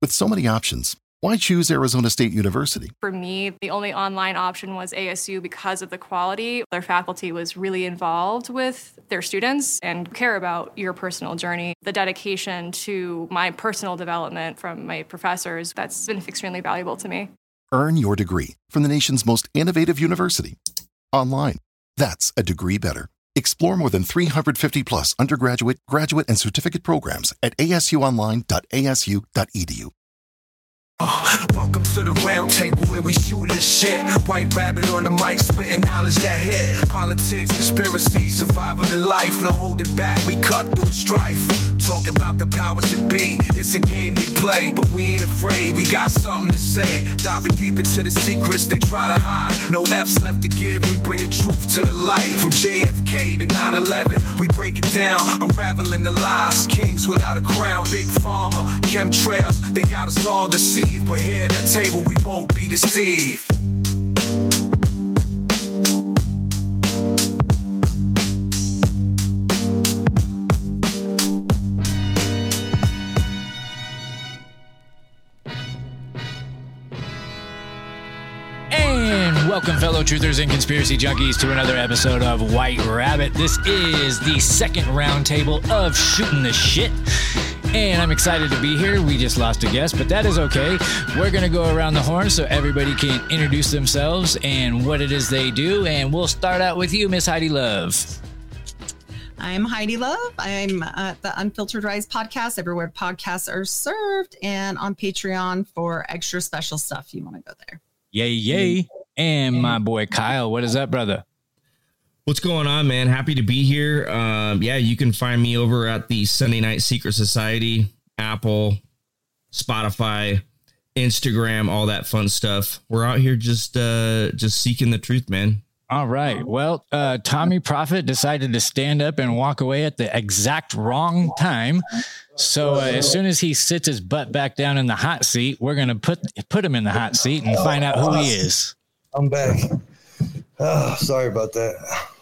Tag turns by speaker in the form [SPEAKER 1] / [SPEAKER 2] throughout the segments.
[SPEAKER 1] With so many options, why choose Arizona State University?
[SPEAKER 2] For me, the only online option was ASU because of the quality. Their faculty was really involved with their students and care about your personal journey. The dedication to my personal development from my professors, that's been extremely valuable to me.
[SPEAKER 1] Earn your degree from the nation's most innovative university. Online. That's a degree better. Explore more than 350 plus undergraduate, graduate, and certificate programs at asuonline.asu.edu.
[SPEAKER 3] Welcome to the round table where we shoot this shit. White rabbit on the mic, spitting knowledge that hit. Politics, conspiracy, survival of life. No holding back, we cut through strife. Talk about the powers that be. It's a game they play, but we ain't afraid. We got something to say. Diving deep into the secrets they try to hide. No F's left to give. We bring the truth to the light. From JFK to 9/11, we break it down, unraveling the lies. Kings without a crown, big pharma, chemtrails. They got us all deceived. But here at the table, we won't be deceived.
[SPEAKER 4] And welcome, fellow truthers and conspiracy junkies, to another episode of White Rabbit. This is the second roundtable of Shooting the Shit. And I'm excited to be here. We just lost a guest, but that is okay. We're going to go around the horn so everybody can introduce themselves and what it is they do. And we'll start out with you, Miss Heidi Love.
[SPEAKER 5] I'm Heidi Love. I'm at the Unfiltered Rise podcast, everywhere podcasts are served, and on Patreon for extra special stuff. You want to go there.
[SPEAKER 4] Yay, yay. And my boy Kyle, what is up, brother?
[SPEAKER 6] What's going on, man? Happy to be here. Yeah, you can find me over at the Sunday Night Secret Society, Apple, Spotify, Instagram, all that fun stuff. We're out here just seeking the truth, man.
[SPEAKER 4] All right. Well, Tommy Prophet decided to stand up and walk away at the exact wrong time. So as soon as he sits his butt back down in the hot seat, we're going to put him in the hot seat and find out who he is.
[SPEAKER 7] I'm back. Oh, sorry about that.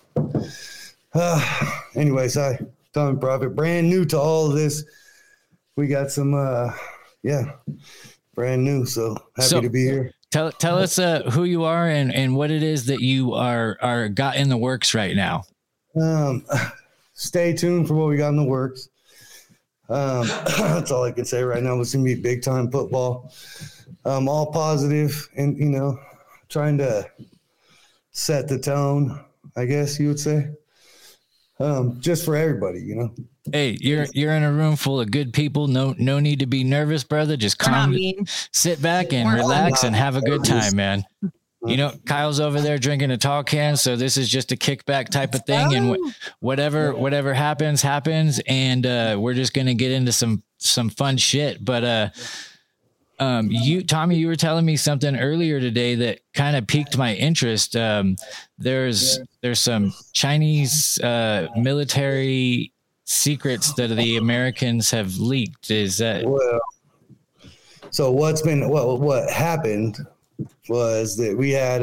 [SPEAKER 7] Anyways, hi, Tommy Prophet, brand new to all of this. We got some, brand new. So happy to be here.
[SPEAKER 4] Tell us who you are and what it is that you are got in the works right now.
[SPEAKER 7] Stay tuned for what we got in the works. That's all I can say right now. It's gonna be big time football. All positive and trying to set the tone, I guess you would say. Just for everybody,
[SPEAKER 4] Hey, you're in a room full of good people. No need to be nervous, brother. Just calm, sit back and relax and have a good time, man. Kyle's over there drinking a tall can, so this is just a kickback type of thing. And whatever happens, and we're just gonna get into some fun shit. But Tommy, you were telling me something earlier today that kind of piqued my interest. There's some Chinese military secrets that the Americans have leaked. Is that
[SPEAKER 7] so? What happened was that we had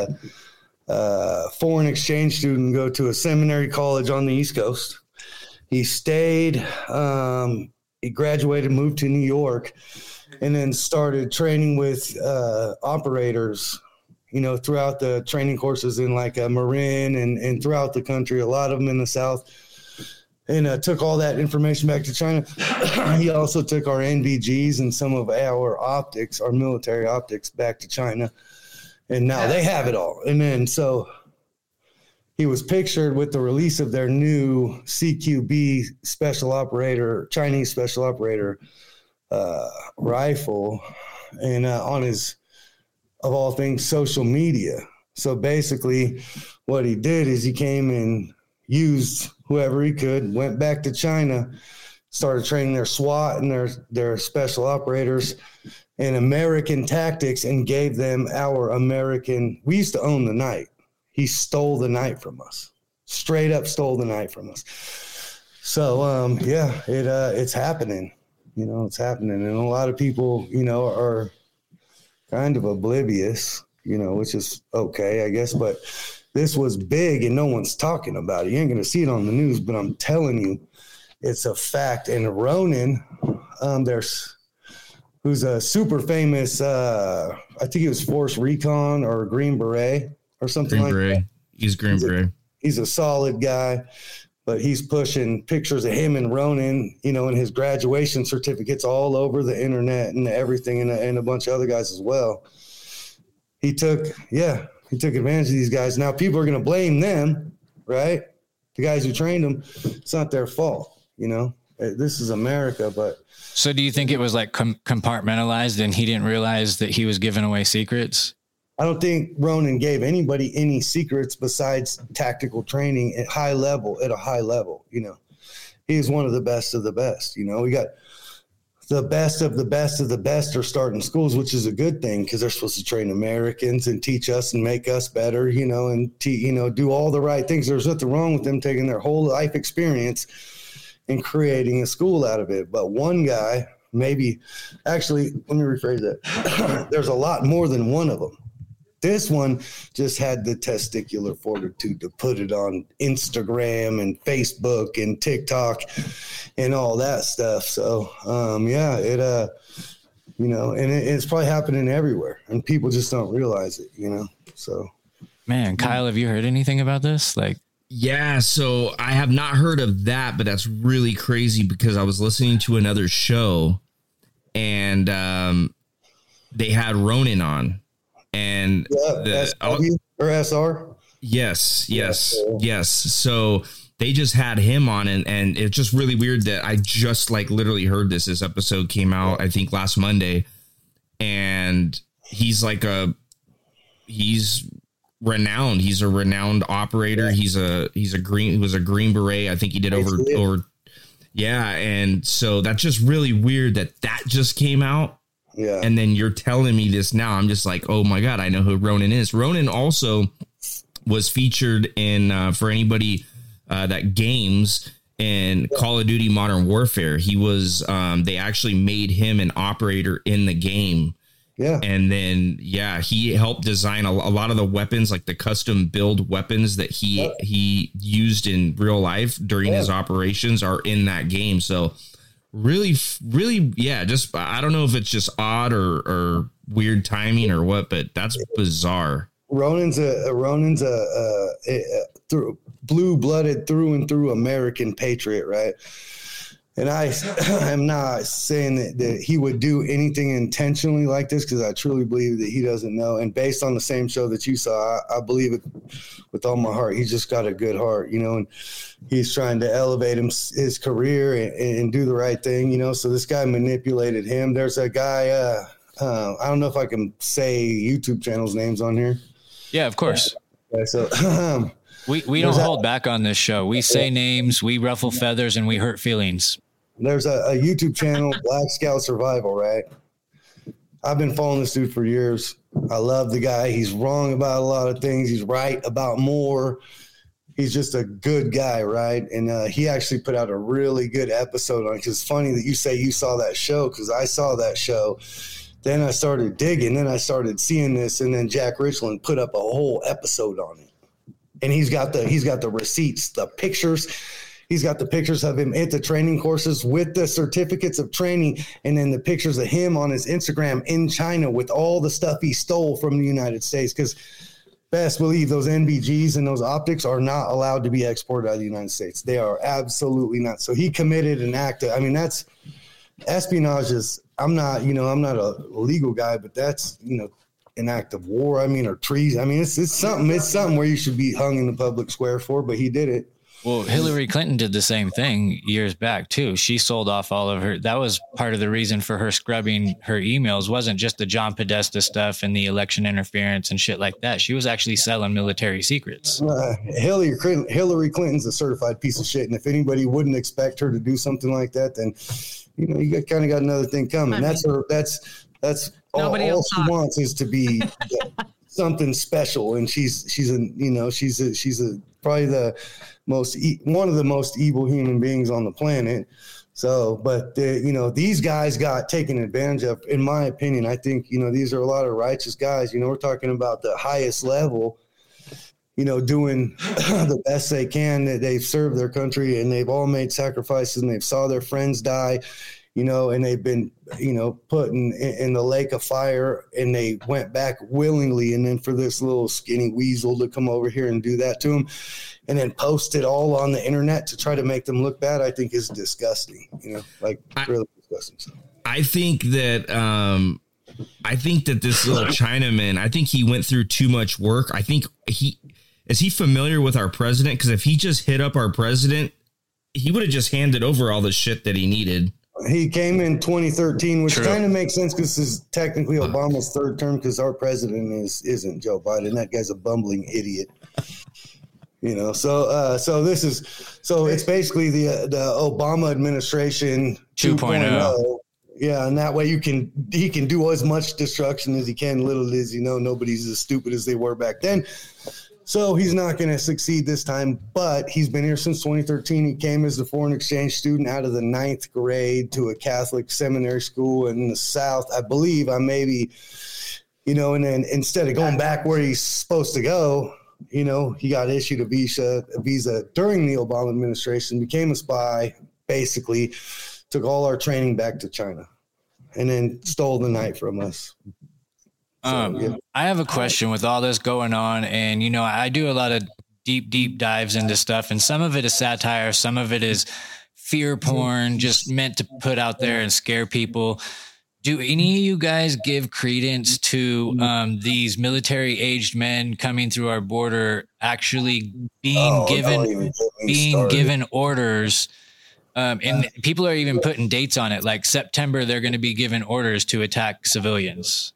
[SPEAKER 7] a foreign exchange student go to a seminary college on the East Coast. He stayed. He graduated, moved to New York, and then started training with operators, throughout the training courses in like Marin and throughout the country, a lot of them in the South, and took all that information back to China. He also took our NVGs and some of our optics, our military optics, back to China. And now they have it all. And then so he was pictured with the release of their new CQB Chinese special operator rifle, and on his, of all things, social media. So basically what he did is he came and used whoever he could, went back to China, started training their SWAT and their special operators in American tactics, and gave them our American. We used to own the night. He stole the night from us, straight up stole the night from us. So it's happening. It's happening. And a lot of people, are kind of oblivious, which is okay, I guess. But this was big and no one's talking about it. You ain't going to see it on the news, but I'm telling you, it's a fact. And Ronan, who's a super famous, I think he was Force Recon or Green Beret or something
[SPEAKER 6] Green Beret.
[SPEAKER 7] that.
[SPEAKER 6] He's Green Beret.
[SPEAKER 7] He's a solid guy, but he's pushing pictures of him and Ronan, you know, and his graduation certificates all over the internet and everything, and a bunch of other guys as well. He took advantage of these guys. Now people are going to blame them, right? The guys who trained them. It's not their fault, you know. This is America, but.
[SPEAKER 4] So do you think it was like compartmentalized and he didn't realize that he was giving away secrets?
[SPEAKER 7] I don't think Ronan gave anybody any secrets besides tactical training at a high level, you know. He's one of the best of the best, you know. We got the best of the best of the best are starting schools, which is a good thing because they're supposed to train Americans and teach us and make us better, you know, and do all the right things. There's nothing wrong with them taking their whole life experience and creating a school out of it. But one guy, maybe, actually, let me rephrase that. There's a lot more than one of them. This one just had the testicular fortitude to put it on Instagram and Facebook and TikTok and all that stuff. So, it's probably happening everywhere and people just don't realize it, you know? So,
[SPEAKER 4] man, Kyle, have you heard anything about this?
[SPEAKER 6] Yeah, so I have not heard of that, but that's really crazy because I was listening to another show and they had Ronan on. And
[SPEAKER 7] SW or SR?
[SPEAKER 6] Yes. So they just had him on and it's just really weird that I just literally heard this. This episode came out, I think last Monday, and he's renowned. He's a renowned operator. He was a Green Beret. I think he did over. Yeah. And so that's just really weird that just came out.
[SPEAKER 7] Yeah.
[SPEAKER 6] And then you're telling me this now. I'm just like, oh my God, I know who Ronan is. Ronan also was featured in, for anybody that games in Call of Duty Modern Warfare. He was, they actually made him an operator in the game.
[SPEAKER 7] Yeah.
[SPEAKER 6] And then, he helped design a lot of the weapons, like the custom build weapons that he used in real life during his operations are in that game. So really, just, I don't know if it's just odd or weird timing or what, but that's bizarre.
[SPEAKER 7] Ronan's a blue-blooded through and through American patriot, right? And I am not saying that he would do anything intentionally like this because I truly believe that he doesn't know. And based on the same show that you saw, I believe it with all my heart. He's just got a good heart, you know, and he's trying to elevate his career and do the right thing, you know. So this guy manipulated him. There's a guy, I don't know if I can say YouTube channels names on here.
[SPEAKER 4] Yeah, of course.
[SPEAKER 7] Yeah, so
[SPEAKER 4] we don't hold back on this show. We say names, we ruffle feathers, and we hurt feelings.
[SPEAKER 7] There's a YouTube channel, Black Scout Survival, right? I've been following this dude for years. I love the guy. He's wrong about a lot of things. He's right about more. He's just a good guy, right? And he actually put out a really good episode on it. Because it's funny that you say you saw that show because I saw that show. Then I started digging. Then I started seeing this. And then Jack Richland put up a whole episode on it. And he's got the receipts, the pictures. He's got the pictures of him at the training courses with the certificates of training, and then the pictures of him on his Instagram in China with all the stuff he stole from the United States. Because best believe those NVGs and those optics are not allowed to be exported out of the United States. They are absolutely not. So he committed an act. I mean, that's espionage. I'm not a legal guy, but that's, you know, an act of war. I mean, or treason. I mean, it's something where you should be hung in the public square for. But he did it.
[SPEAKER 4] Well, Hillary Clinton did the same thing years back, too. She sold off all of her. That was part of the reason for her scrubbing her emails. Wasn't just the John Podesta stuff and the election interference and shit like that. She was actually selling military secrets.
[SPEAKER 7] Hillary Clinton's a certified piece of shit. And if anybody wouldn't expect her to do something like that, then, you know, you kind of got another thing coming. That's all she wants is to be something special. And she's probably one of the most evil human beings on the planet. So, but these guys got taken advantage of, in my opinion. I think, you know, these are a lot of righteous guys. You know, we're talking about the highest level, you know, doing the best they can. That they've served their country and they've all made sacrifices and they've saw their friends die. and they've been, put in the lake of fire, and they went back willingly. And then for this little skinny weasel to come over here and do that to them and then post it all on the internet to try to make them look bad, I think is disgusting, really disgusting.
[SPEAKER 6] I think that this little Chinaman, I think he went through too much work. I think is he familiar with our president? Because if he just hit up our president, he would have just handed over all the shit that he needed.
[SPEAKER 7] He came in 2013, which
[SPEAKER 4] True.
[SPEAKER 7] kind of makes sense because this is technically Obama's third term, because our president isn't Joe Biden. That guy's a bumbling idiot. So it's basically the Obama administration 2.0. Yeah, and that way he can do as much destruction as he can. Little as nobody's as stupid as they were back then. So he's not going to succeed this time, but he's been here since 2013. He came as a foreign exchange student out of the 9th grade to a Catholic seminary school in the South, I believe. And then instead of going back where he's supposed to go, he got issued a visa during the Obama administration, became a spy, basically took all our training back to China, and then stole the night from us.
[SPEAKER 4] I have a question with all this going on, and I do a lot of deep dives into stuff, and some of it is satire, some of it is fear porn, just meant to put out there and scare people. Do any of you guys give credence to these military-aged men coming through our border actually being given orders? And people are even putting dates on it, like September, they're going to be given orders to attack civilians.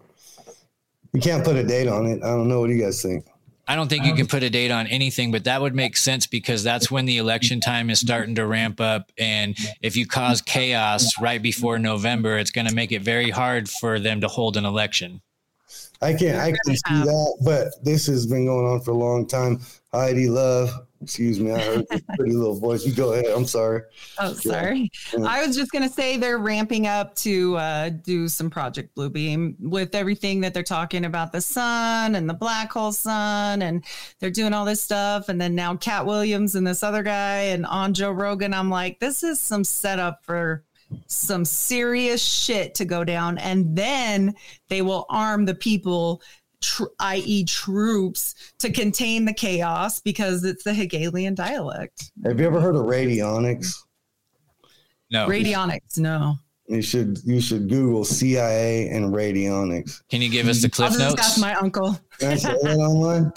[SPEAKER 7] You can't put a date on it. I don't know. What do you guys think?
[SPEAKER 4] I don't think you can put a date on anything, but that would make sense because that's when the election time is starting to ramp up. And if you cause chaos right before November, it's going to make it very hard for them to hold an election.
[SPEAKER 7] I can see that, but this has been going on for a long time. Heidi Love, excuse me, I heard this pretty little voice. You go ahead. I'm sorry.
[SPEAKER 5] Oh, sorry. Yeah. I was just going to say they're ramping up to do some Project Bluebeam with everything that they're talking about the sun and the black hole sun, and they're doing all this stuff. And then now Cat Williams and this other guy and on Joe Rogan, I'm like, this is some setup for some serious shit to go down. And then they will arm the people, i.e. troops, to contain the chaos because it's the Hegelian dialect.
[SPEAKER 7] Have you ever heard of radionics?
[SPEAKER 4] No.
[SPEAKER 5] Radionics, no.
[SPEAKER 7] You should Google CIA and radionics.
[SPEAKER 4] Can you give us the cliff
[SPEAKER 5] I'll just
[SPEAKER 4] notes?
[SPEAKER 5] ask my uncle.
[SPEAKER 7] Can I say that online?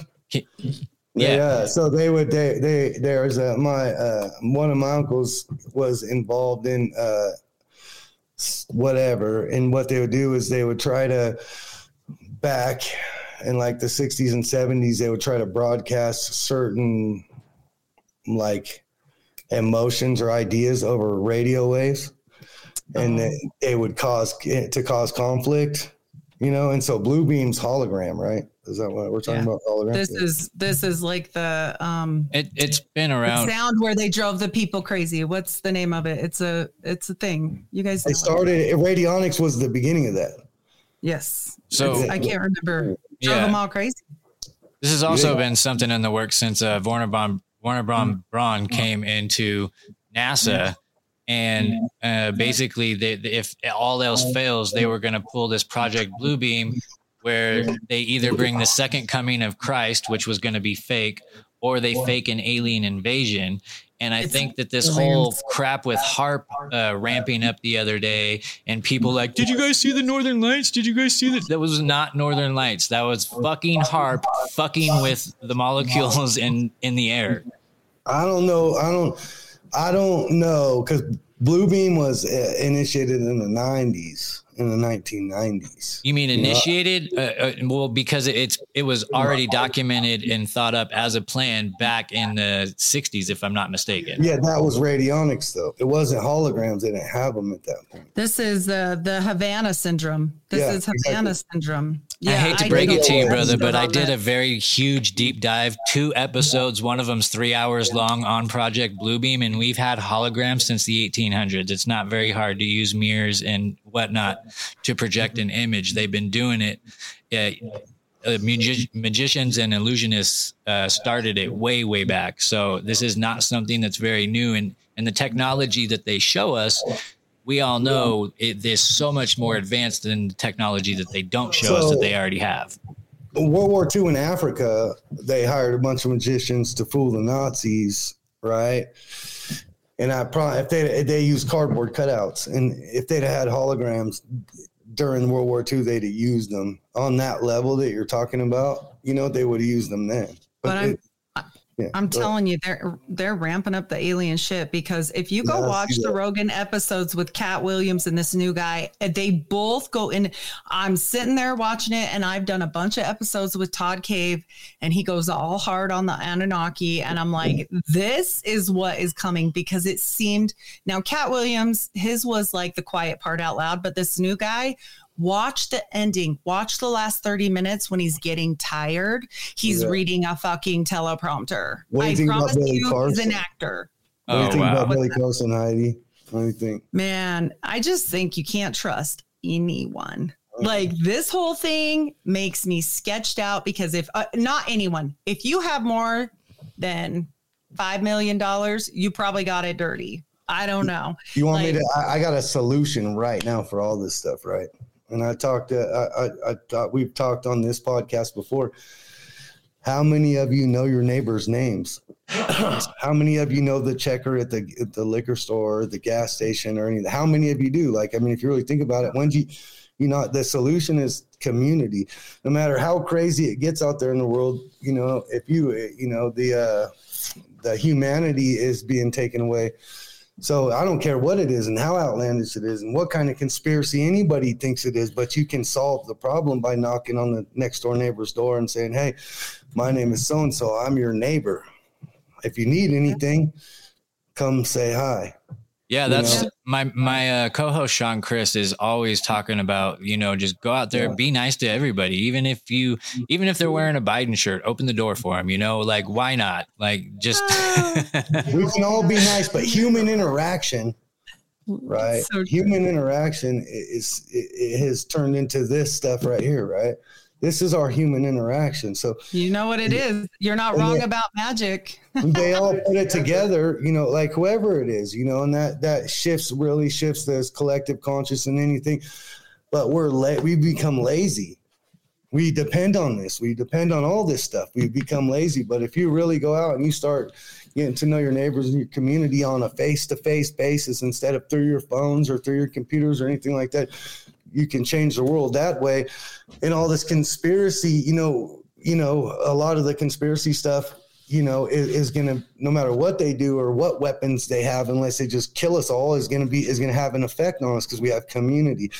[SPEAKER 7] Yeah. So there's one of my uncles was involved in whatever, and what they would do is they would try to, back in like the 60s and 70s, they would try to broadcast certain like emotions or ideas over radio waves, and they would cause conflict, and so Bluebeam's hologram, right? Is that what we're talking about? Hologram?
[SPEAKER 5] This is like the
[SPEAKER 4] it's been around.
[SPEAKER 5] The sound where they drove the people crazy. What's the name of it? It's a thing. You guys know.
[SPEAKER 7] They started radionics was the beginning of that.
[SPEAKER 5] Yes.
[SPEAKER 4] So
[SPEAKER 5] I can't remember. Drove them all crazy.
[SPEAKER 4] This has also been something in the works since Werner von Braun came into NASA. And basically, if all else fails, they were going to pull this Project Bluebeam, where they either bring the second coming of Christ, which was going to be fake, or they fake an alien invasion. And I think that this whole crap with HAARP ramping up the other day, and people like, did you guys see the Northern Lights? Did you guys see that? That was not Northern Lights. That was fucking HAARP fucking with the molecules in the air.
[SPEAKER 7] I don't know. Because Bluebeam was initiated in the 90s, in the 1990s.
[SPEAKER 4] You mean initiated? Well, because it was already documented and thought up as a plan back in the 60s, if I'm not mistaken.
[SPEAKER 7] Yeah, that was radionics, though. It wasn't holograms. They didn't have them at that point.
[SPEAKER 5] This is the Havana syndrome. This is Havana syndrome.
[SPEAKER 4] Yeah, I hate to break it to you, brother, but I did a very huge deep dive, 2 episodes. One of them's 3 hours long on Project Bluebeam, and we've had holograms since the 1800s. It's not very hard to use mirrors and whatnot to project an image. They've been doing it. Magicians and illusionists started it way back. So this is not something that's very new. And the technology that they show us, we all know there's so much more advanced than the technology that they don't show us that they already have.
[SPEAKER 7] World War II in Africa, they hired a bunch of magicians to fool the Nazis, right? And if they used cardboard cutouts, and if they'd had holograms during World War II, they'd have used them on that level that you're talking about. You know, they would have used them then.
[SPEAKER 5] I'm telling you, they're ramping up the alien shit, because if you go watch the Rogan episodes with Cat Williams and this new guy, they both go in. I'm sitting there watching it, and I've done a bunch of episodes with Todd Cave, and he goes all hard on the Anunnaki. And I'm like, this is what is coming, because it seemed, now Cat Williams, his was like the quiet part out loud, but this new guy, watch the ending. Watch the last 30 minutes when he's getting tired. He's reading a fucking teleprompter. I promise you, he's an actor.
[SPEAKER 7] What do you think about Billy Carson, Heidi? What do you think?
[SPEAKER 5] Man, I just think you can't trust anyone. Like, this whole thing makes me sketched out, because if not anyone, if you have more than $5 million, you probably got it dirty. I don't know.
[SPEAKER 7] You want me to? I got a solution right now for all this stuff, right? And we've talked on this podcast before. How many of you know your neighbors' names? How many of you know the checker at the liquor store, or the gas station, or anything? How many of you do? Like, I mean, if you really think about it, the solution is community. No matter how crazy it gets out there in the world, if the humanity is being taken away. So I don't care what it is and how outlandish it is and what kind of conspiracy anybody thinks it is, but you can solve the problem by knocking on the next door neighbor's door and saying, hey, my name is so-and-so. I'm your neighbor. If you need anything, come say hi.
[SPEAKER 4] Yeah, that's my co-host Sean Chris is always talking about, just go out there, be nice to everybody. Even if they're wearing a Biden shirt, open the door for them, like, why not? Like, just
[SPEAKER 7] we can all be nice, but human interaction, right? So human interaction it has turned into this stuff right here, right? This is our human interaction. So
[SPEAKER 5] you know what it is. You're not wrong about magic.
[SPEAKER 7] They all put it together, like whoever it is, and that really shifts this collective conscious and anything. But we become lazy. We depend on this. We depend on all this stuff. We become lazy. But if you really go out and you start getting to know your neighbors and your community on a face-to-face basis instead of through your phones or through your computers or anything like that, you can change the world that way. And all this conspiracy, a lot of the conspiracy stuff, is going to, no matter what they do or what weapons they have, unless they just kill us all, is going to have an effect on us, because we have community.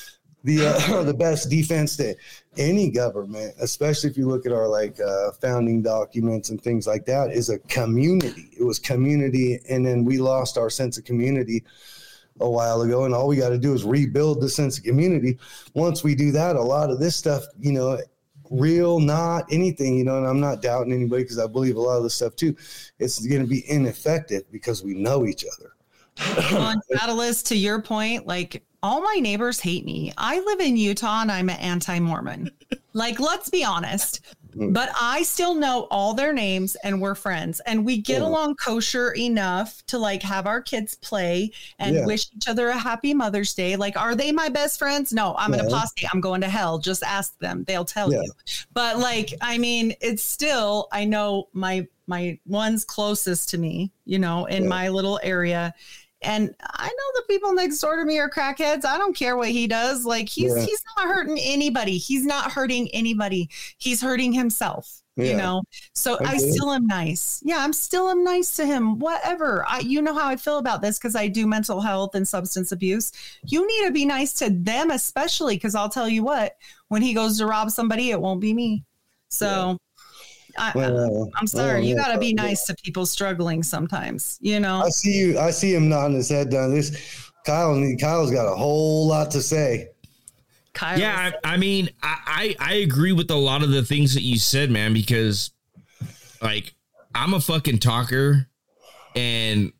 [SPEAKER 7] The best defense to any government, especially if you look at our founding documents and things like that, is a community. It was community, and then we lost our sense of community a while ago, and all we got to do is rebuild the sense of community. Once we do that, a lot of this stuff, real, not anything, and I'm not doubting anybody, because I believe a lot of this stuff too, it's going to be ineffective because we know each other.
[SPEAKER 5] Well, Catalyst, to your point, like, all my neighbors hate me. I live in Utah and I'm an anti-Mormon. Like, let's be honest. But I still know all their names, and we're friends, and we get along kosher enough to have our kids play and wish each other a happy Mother's Day. Like, are they my best friends? No, I'm an apostate. I'm going to hell. Just ask them. They'll tell you. But it's still, I know my one's closest to me, in my little area. And I know the people next door to me are crackheads. I don't care what he does. Like, he's not hurting anybody. He's not hurting anybody. He's hurting himself, So I still am nice. Yeah, I'm still nice to him. Whatever. You know how I feel about this, because I do mental health and substance abuse. You need to be nice to them, especially, because I'll tell you what, when he goes to rob somebody, it won't be me. So I'm sorry. You got to be nice to people struggling sometimes, I
[SPEAKER 7] see him nodding his head down. Kyle's got a whole lot to say.
[SPEAKER 6] Yeah, I agree with a lot of the things that you said, man, because I'm a fucking talker, and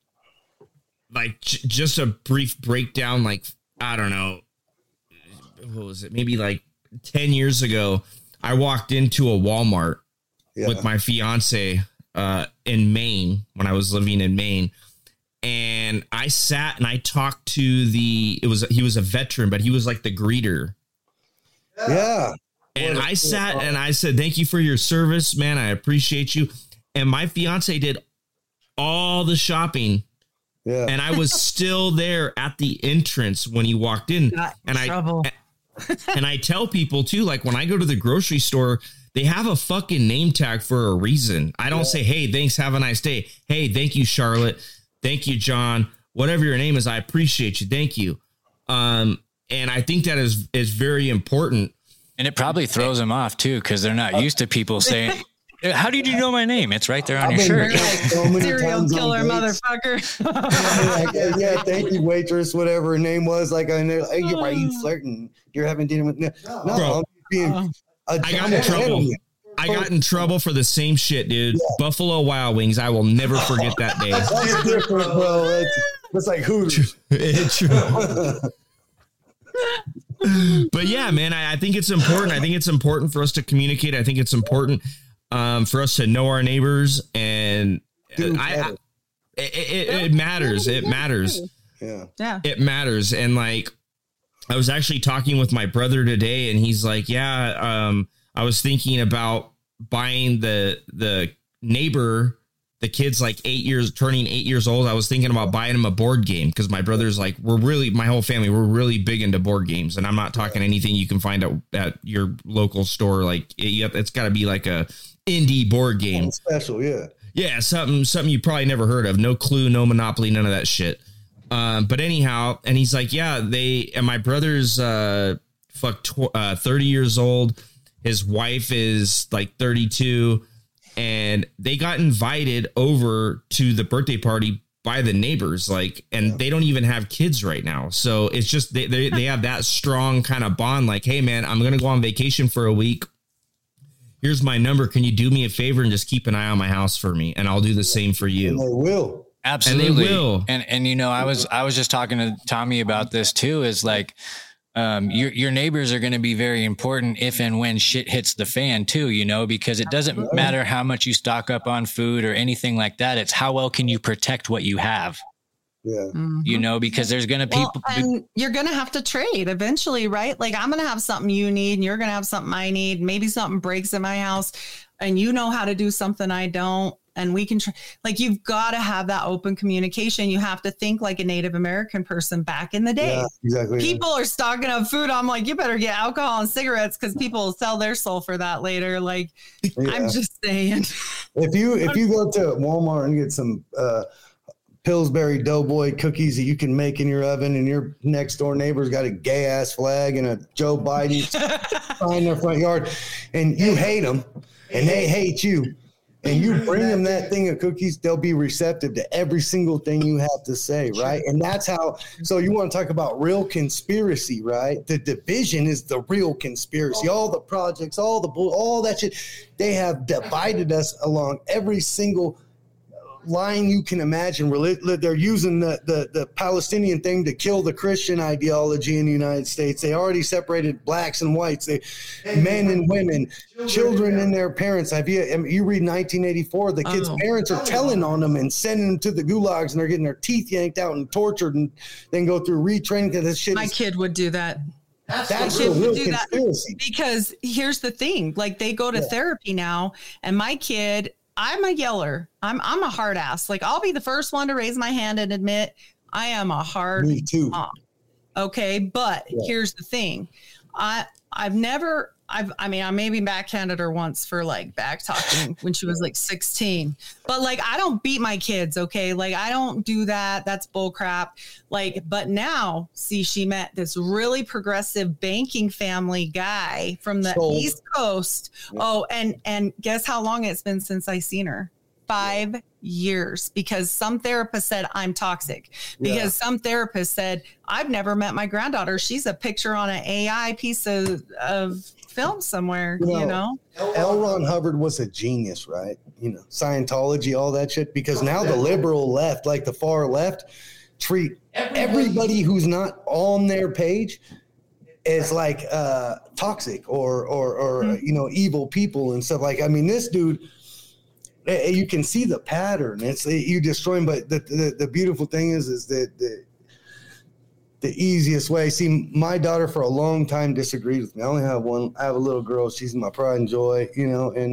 [SPEAKER 6] just a brief breakdown, I don't know, what was it? Maybe 10 years ago, I walked into a Walmart with my fiance in Maine, when I was living in Maine. And And I sat and I talked to he was a veteran, but he was like the greeter.
[SPEAKER 7] Yeah.
[SPEAKER 6] And I sat and I said, thank you for your service, man. I appreciate you. And my fiance did all the shopping. Yeah. And I was still there at the entrance when he walked in. And I tell people too, like when I go to the grocery store, they have a fucking name tag for a reason. I don't say, hey, thanks, have a nice day. Hey, thank you, Charlotte. Thank you, John. Whatever your name is, I appreciate you. Thank you. And I think that is very important.
[SPEAKER 4] And it probably throws them off too, because they're not used to people saying, how did you know my name? It's right there on your shirt.
[SPEAKER 5] Like, serial killer motherfucker.
[SPEAKER 7] Yeah, thank you, waitress, whatever her name was. Like, I know, hey, are you flirting? You're having dinner with no, I'm being
[SPEAKER 6] I got in trouble. I got in trouble for the same shit, dude. Yeah. Buffalo Wild Wings. I will never forget that day.
[SPEAKER 7] That's different, bro. It's like Hooters.
[SPEAKER 6] It's true. But yeah, man, I think it's important. I think it's important for us to communicate. I think it's important for us to know our neighbors, and it matters. It matters.
[SPEAKER 5] Yeah.
[SPEAKER 6] It matters. And like, I was actually talking with my brother today, and he's like, I was thinking about buying the neighbor, the kid's like turning 8 years old. I was thinking about buying him a board game, because my brother's like, my whole family, we're really big into board games. And I'm not talking anything you can find at your local store. Like it's got to be like a indie board game.
[SPEAKER 7] Special, yeah.
[SPEAKER 6] Yeah, something you probably never heard of. No Clue, no Monopoly, none of that shit. But anyhow, and he's like, and my brother's 30 years old. His wife is like 32, and they got invited over to the birthday party by the neighbors, and they don't even have kids right now. So it's just, they have that strong kind of bond. Like, hey man, I'm going to go on vacation for a week. Here's my number. Can you do me a favor and just keep an eye on my house for me? And I'll do the same for you.
[SPEAKER 7] And they will.
[SPEAKER 4] Absolutely.
[SPEAKER 6] And they will.
[SPEAKER 4] And you know, I was just talking to Tommy about this too, is like, your neighbors are going to be very important if and when shit hits the fan too, you know, because it doesn't matter how much you stock up on food or anything like that. It's how well can you protect what you have?
[SPEAKER 7] Yeah.
[SPEAKER 4] You know, because there's going to people.
[SPEAKER 5] And you're going to have to trade eventually, right? Like I'm going to have something you need and you're going to have something I need. Maybe something breaks in my house and you know how to do something I don't. And we can you've got to have that open communication. You have to think like a Native American person back in the day.
[SPEAKER 7] Yeah, exactly.
[SPEAKER 5] People are stocking up food. I'm like, you better get alcohol and cigarettes because people will sell their soul for that later. Like, I'm just saying.
[SPEAKER 7] If you go to Walmart and get some Pillsbury Doughboy cookies that you can make in your oven, and your next door neighbor's got a gay ass flag and a Joe Biden sign in their front yard, and you hate them and they hate you, and you bring them that thing of cookies, they'll be receptive to every single thing you have to say, right? And that's how, so you want to talk about real conspiracy, right? The division is the real conspiracy. All the projects, all that shit, they have divided us along every single line you can imagine. They're using the Palestinian thing to kill the Christian ideology in the United States. They already separated blacks and whites, men and women, children and their parents. You read 1984, the kids' parents are telling on them and sending them to the gulags, and they're getting their teeth yanked out and tortured and then go through retraining because this shit.
[SPEAKER 5] My kid would do that.
[SPEAKER 7] That's the real conspiracy.
[SPEAKER 5] Because here's the thing, like they go to therapy now, and my kid, I'm a yeller. I'm a hard ass. Like I'll be the first one to raise my hand and admit I am a hard
[SPEAKER 7] Me too.
[SPEAKER 5] mom. Okay. But here's the thing. I maybe backhanded her once for like back talking when she was like 16, but like, I don't beat my kids. Okay. Like I don't do that. That's bull crap. Like, but now see, she met this really progressive banking family guy from the East Coast. Oh, and guess how long it's been since I seen her? 5 years, because some therapist said I'm toxic, because some therapist said I've never met my granddaughter. She's a picture on an AI piece of film somewhere, you know?
[SPEAKER 7] L. Ron Hubbard was a genius, right? You know, Scientology, all that shit, because now the liberal left, like the far left, treat everybody who's not on their page as like toxic or you know, evil people and stuff. Like, I mean, this dude, you can see the pattern. You destroy them. But the beautiful thing is that the easiest way. See, my daughter for a long time disagreed with me. I only have one. I have a little girl. She's my pride and joy, you know. And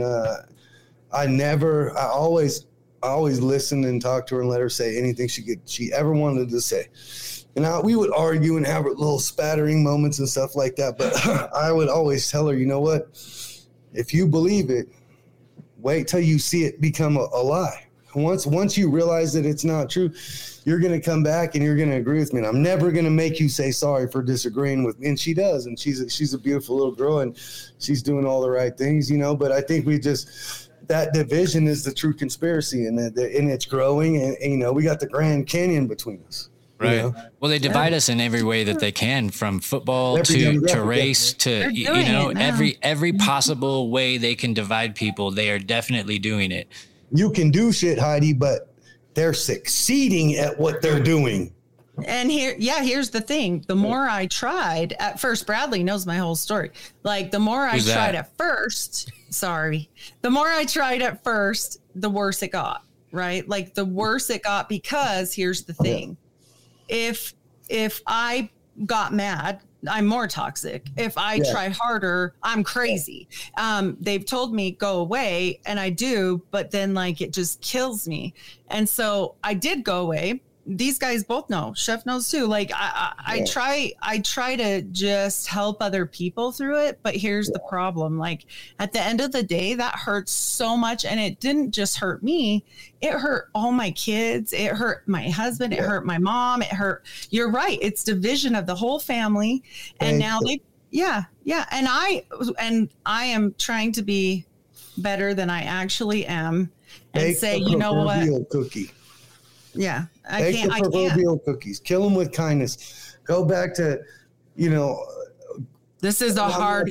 [SPEAKER 7] I always listened and talked to her and let her say anything she ever wanted to say. And we would argue and have little spattering moments and stuff like that. But I would always tell her, you know what? If you believe it, wait till you see it become a lie. Once you realize that it's not true, you're going to come back and you're going to agree with me. And I'm never going to make you say sorry for disagreeing with me. And she does. And she's a beautiful little girl, and she's doing all the right things, you know. But I think that division is the true conspiracy, and it's growing. And, you know, we got the Grand Canyon between us.
[SPEAKER 4] Right.
[SPEAKER 7] You know?
[SPEAKER 4] Well, they divide us in every way that they can, from football to race to, you know, every possible way they can divide people. They are definitely doing it.
[SPEAKER 7] You can do shit, Heidi, but they're succeeding at what they're doing.
[SPEAKER 5] And here's the thing. The more I tried at first, Bradley knows my whole story. Like the more I tried at first, the more I tried at first, the worse it got, right? Like the worse it got, because here's the thing. If I got mad, I'm more toxic. If I try harder, I'm crazy. They've told me go away, and I do, but then like it just kills me. And so I did go away. These guys both know. Chef knows too. Like I try to just help other people through it. But here's the problem. Like at the end of the day, that hurts so much. And it didn't just hurt me. It hurt all my kids. It hurt my husband. It hurt my mom. It hurt. You're right. It's division of the whole family. And now And I am trying to be better than I actually am, and say, you know what?
[SPEAKER 7] Cookie.
[SPEAKER 5] Yeah,
[SPEAKER 7] I can't. Proverbial cookies. Kill them with kindness. Go back to, you know.
[SPEAKER 5] This is a hard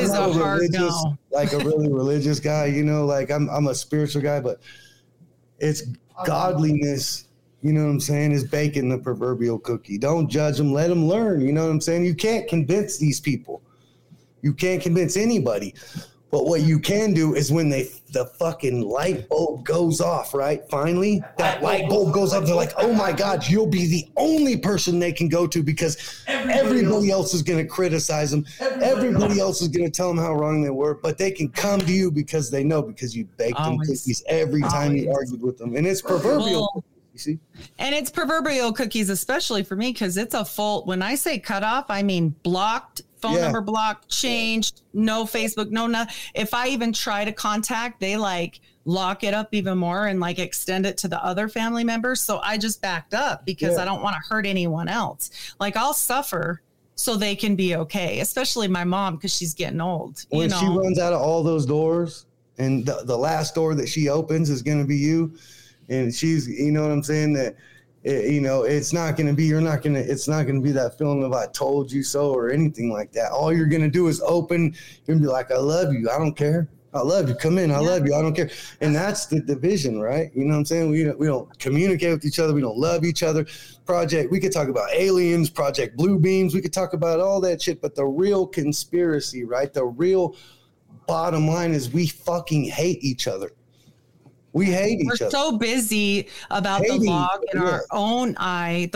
[SPEAKER 5] no.
[SPEAKER 7] Like a really religious guy, you know. Like I'm a spiritual guy, but it's godliness. You know what I'm saying? Is baking the proverbial cookie. Don't judge them. Let them learn. You know what I'm saying? You can't convince these people. You can't convince anybody. But what you can do is when the fucking light bulb goes off, right? Finally, that light bulb goes up. They're like, oh my God, you'll be the only person they can go to, because everybody else is going to criticize them. Everybody else is going to tell them how wrong they were. But they can come to you because they know, because you baked them cookies every time you argued with them. And it's proverbial. You see?
[SPEAKER 5] And it's proverbial cookies, especially for me, because it's a full, when I say cut off, I mean blocked. Phone number blocked, changed, no Facebook, no nothing. If I even try to contact, they like lock it up even more and like extend it to the other family members. So I just backed up because I don't want to hurt anyone else. Like I'll suffer so they can be okay, especially my mom, because she's getting old.
[SPEAKER 7] When she runs out of all those doors, and the last door that she opens is going to be you, and she's, you know what I'm saying, that. You know, it's not going to be that feeling of I told you so or anything like that. All you're going to do is open and be like, I love you. I don't care. I love you. Come in. I love you. I don't care. And that's the division, right? You know what I'm saying? We don't communicate with each other. We don't love each other. We could talk about aliens, Project Blue Beams. We could talk about all that shit. But the real conspiracy, right? The real bottom line is we fucking hate each other. We hate each other. We're
[SPEAKER 5] so busy about the log in our own eye,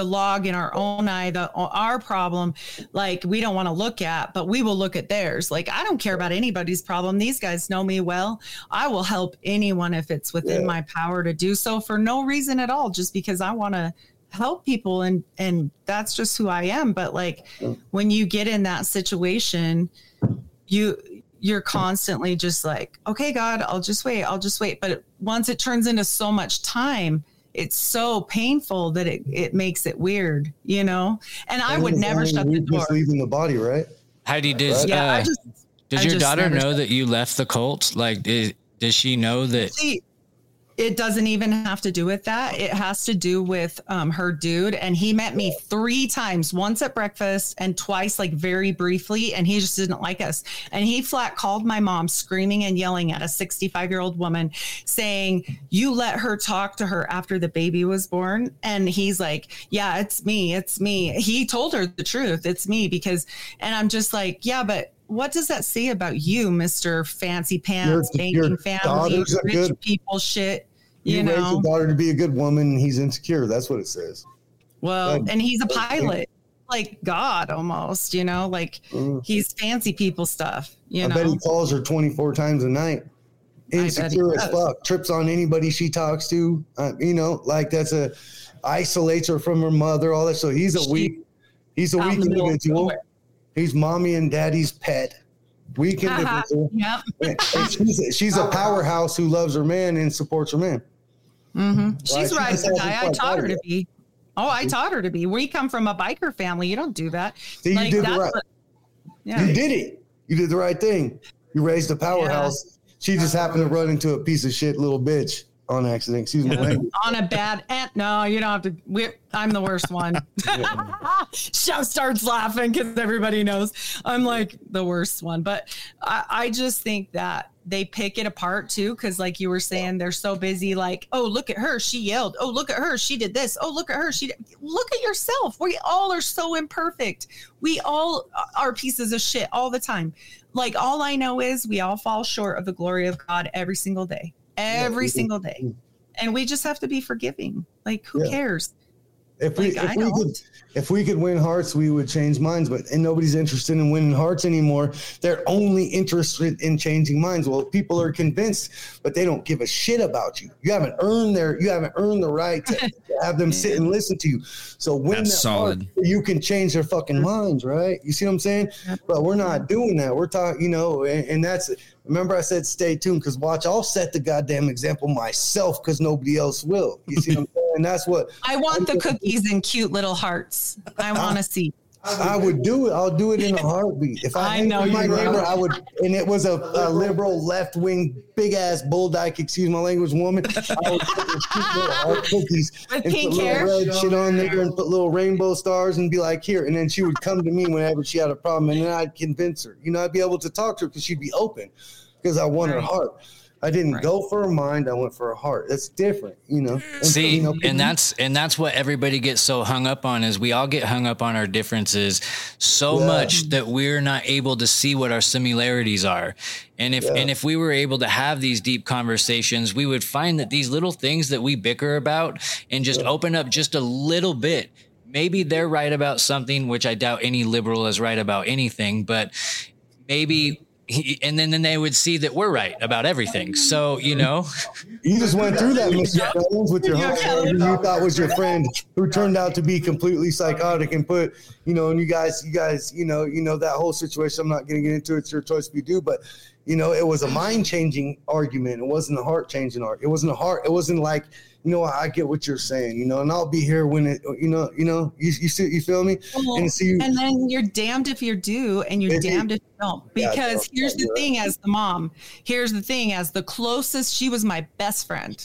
[SPEAKER 5] our problem, like we don't want to look at, but we will look at theirs. Like, I don't care about anybody's problem. These guys know me well. I will help anyone if it's within my power to do so, for no reason at all, just because I want to help people. And that's just who I am. But like, when you get in that situation, you're constantly just like, okay, God, I'll just wait. But once it turns into so much time, it's so painful that it makes it weird, you know? And I would never shut the door.
[SPEAKER 7] Just leaving the body, right?
[SPEAKER 4] Heidi, does your daughter know that you left the cult? Like, does she know that?
[SPEAKER 5] It doesn't even have to do with that. It has to do with her dude. And he met me 3 times, once at breakfast and twice, like very briefly. And he just didn't like us. And he flat called my mom, screaming and yelling at a 65-year-old woman, saying, you let her talk to her after the baby was born. And he's like, yeah, it's me. He told her the truth. It's me, and I'm just like, yeah, but what does that say about you, Mr. Fancy Pants,
[SPEAKER 7] Your
[SPEAKER 5] banking family,
[SPEAKER 7] daughter's a
[SPEAKER 5] rich
[SPEAKER 7] good-
[SPEAKER 5] people shit?
[SPEAKER 7] You raised your daughter to be a good woman, and he's insecure. That's what it says.
[SPEAKER 5] Well, and he's a pilot, like God almost, like he's fancy people stuff,
[SPEAKER 7] I bet he calls her 24 times a night. Insecure as fuck. Trips on anybody she talks to. Like isolates her from her mother, all that. So he's a weak individual. He's mommy and daddy's pet. Weak individual.
[SPEAKER 5] Yep.
[SPEAKER 7] And she's a powerhouse who loves her man and supports her man.
[SPEAKER 5] Mm-hmm. She's
[SPEAKER 7] Right.
[SPEAKER 5] right.
[SPEAKER 7] She just
[SPEAKER 5] I taught her to be. Oh, I taught her to be. We come from a biker family. You don't do that.
[SPEAKER 7] See, you did the right. You did it. You did the right thing. You raised a powerhouse. Yeah. She just happened to run into a piece of shit little bitch on accident. Excuse my language.
[SPEAKER 5] On a bad no, you don't have to. I'm the worst one. Chef starts laughing because everybody knows I'm like the worst one. But I just think that they pick it apart too, because like you were saying, they're so busy. Like, oh, look at her, she yelled. Oh, look at her, she did this. Oh, look at her, look at yourself. We all are so imperfect. We all are pieces of shit all the time. Like, all I know is we all fall short of the glory of God every single day. Every single day. And we just have to be forgiving. Like, who cares?
[SPEAKER 7] If we could win hearts, we would change minds, and nobody's interested in winning hearts anymore. They're only interested in changing minds. Well, people are convinced, but they don't give a shit about you. You haven't earned the right to have them sit and listen to you. So win that solid. Heart, you can change their fucking minds, right? You see what I'm saying? But we're not doing that. We're talking, and that's it. Remember I said stay tuned, because watch, I'll set the goddamn example myself, because nobody else will. You see what I'm saying? And that's what
[SPEAKER 5] I want. The cookies and cute little hearts. I want to see.
[SPEAKER 7] I would do it. I'll do it in a heartbooth. If I know my neighbor, I would. And it was a liberal, left wing, big ass bull dyke. Excuse my language, woman. I would put heart cookies
[SPEAKER 5] with
[SPEAKER 7] and
[SPEAKER 5] pink
[SPEAKER 7] put
[SPEAKER 5] hair,
[SPEAKER 7] red shit on there, and put little rainbow stars, and be like, here. And then she would come to me whenever she had a problem, and then I'd convince her. I'd be able to talk to her because she'd be open, because I want her heart. I didn't go for a mind. I went for a heart. That's different,
[SPEAKER 4] See, and that's what everybody gets so hung up on, is we all get hung up on our differences so much that we're not able to see what our similarities are. And if we were able to have these deep conversations, we would find that these little things that we bicker about and just open up just a little bit. Maybe they're right about something, which I doubt any liberal is right about anything, but maybe. And then they would see that we're right about everything. So,
[SPEAKER 7] You just went through that, Mr. Collins, with your homie who you thought was your friend, who turned out to be completely psychotic, and and you guys, that whole situation. I'm not going to get into it. It's your choice if you do, but it was a mind-changing argument. It wasn't a heart-changing argument. It wasn't a heart. It wasn't like, I get what you're saying, and I'll be here when it, you feel me?
[SPEAKER 5] And then you're damned if you do, and you're damned if you don't. Because here's the thing, as the mom, as the closest, she was my best friend.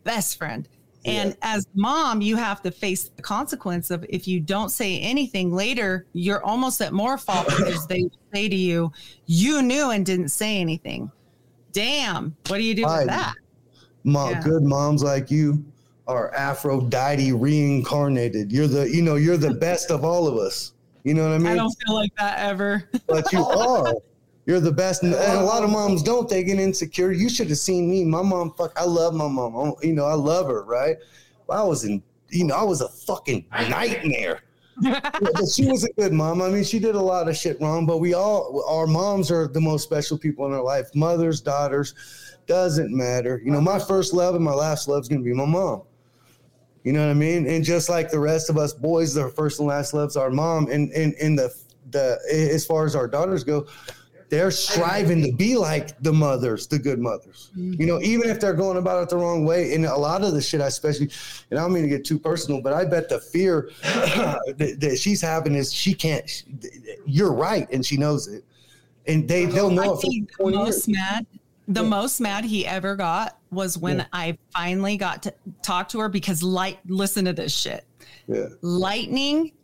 [SPEAKER 5] And as mom, you have to face the consequence of, if you don't say anything later, you're almost at more fault, because they say to you, you knew and didn't say anything. Damn, what do you do with that?
[SPEAKER 7] Good moms like you are Aphrodite reincarnated. You're the best of all of us. You know what I mean?
[SPEAKER 5] I don't feel like that ever.
[SPEAKER 7] But you are. You're the best. And a lot of moms don't. They get insecure. You should have seen me. My mom, I love my mom. I love her, right? I was a fucking nightmare. But she was a good mom. I mean, she did a lot of shit wrong, but our moms are the most special people in our life. Mothers, daughters, doesn't matter. My first love and my last love is going to be my mom. You know what I mean? And just like the rest of us boys, our first and last love's our mom. And the as far as our daughters go, they're striving to be like the mothers, the good mothers. Even if they're going about it the wrong way. And a lot of the shit, and I don't mean to get too personal, but I bet the fear that she's having is she can't. You're right, and she knows it, and they'll know it for 20 years.
[SPEAKER 5] The most mad he ever got was when I finally got to talk to her, because listen to this shit. Yeah. Lightning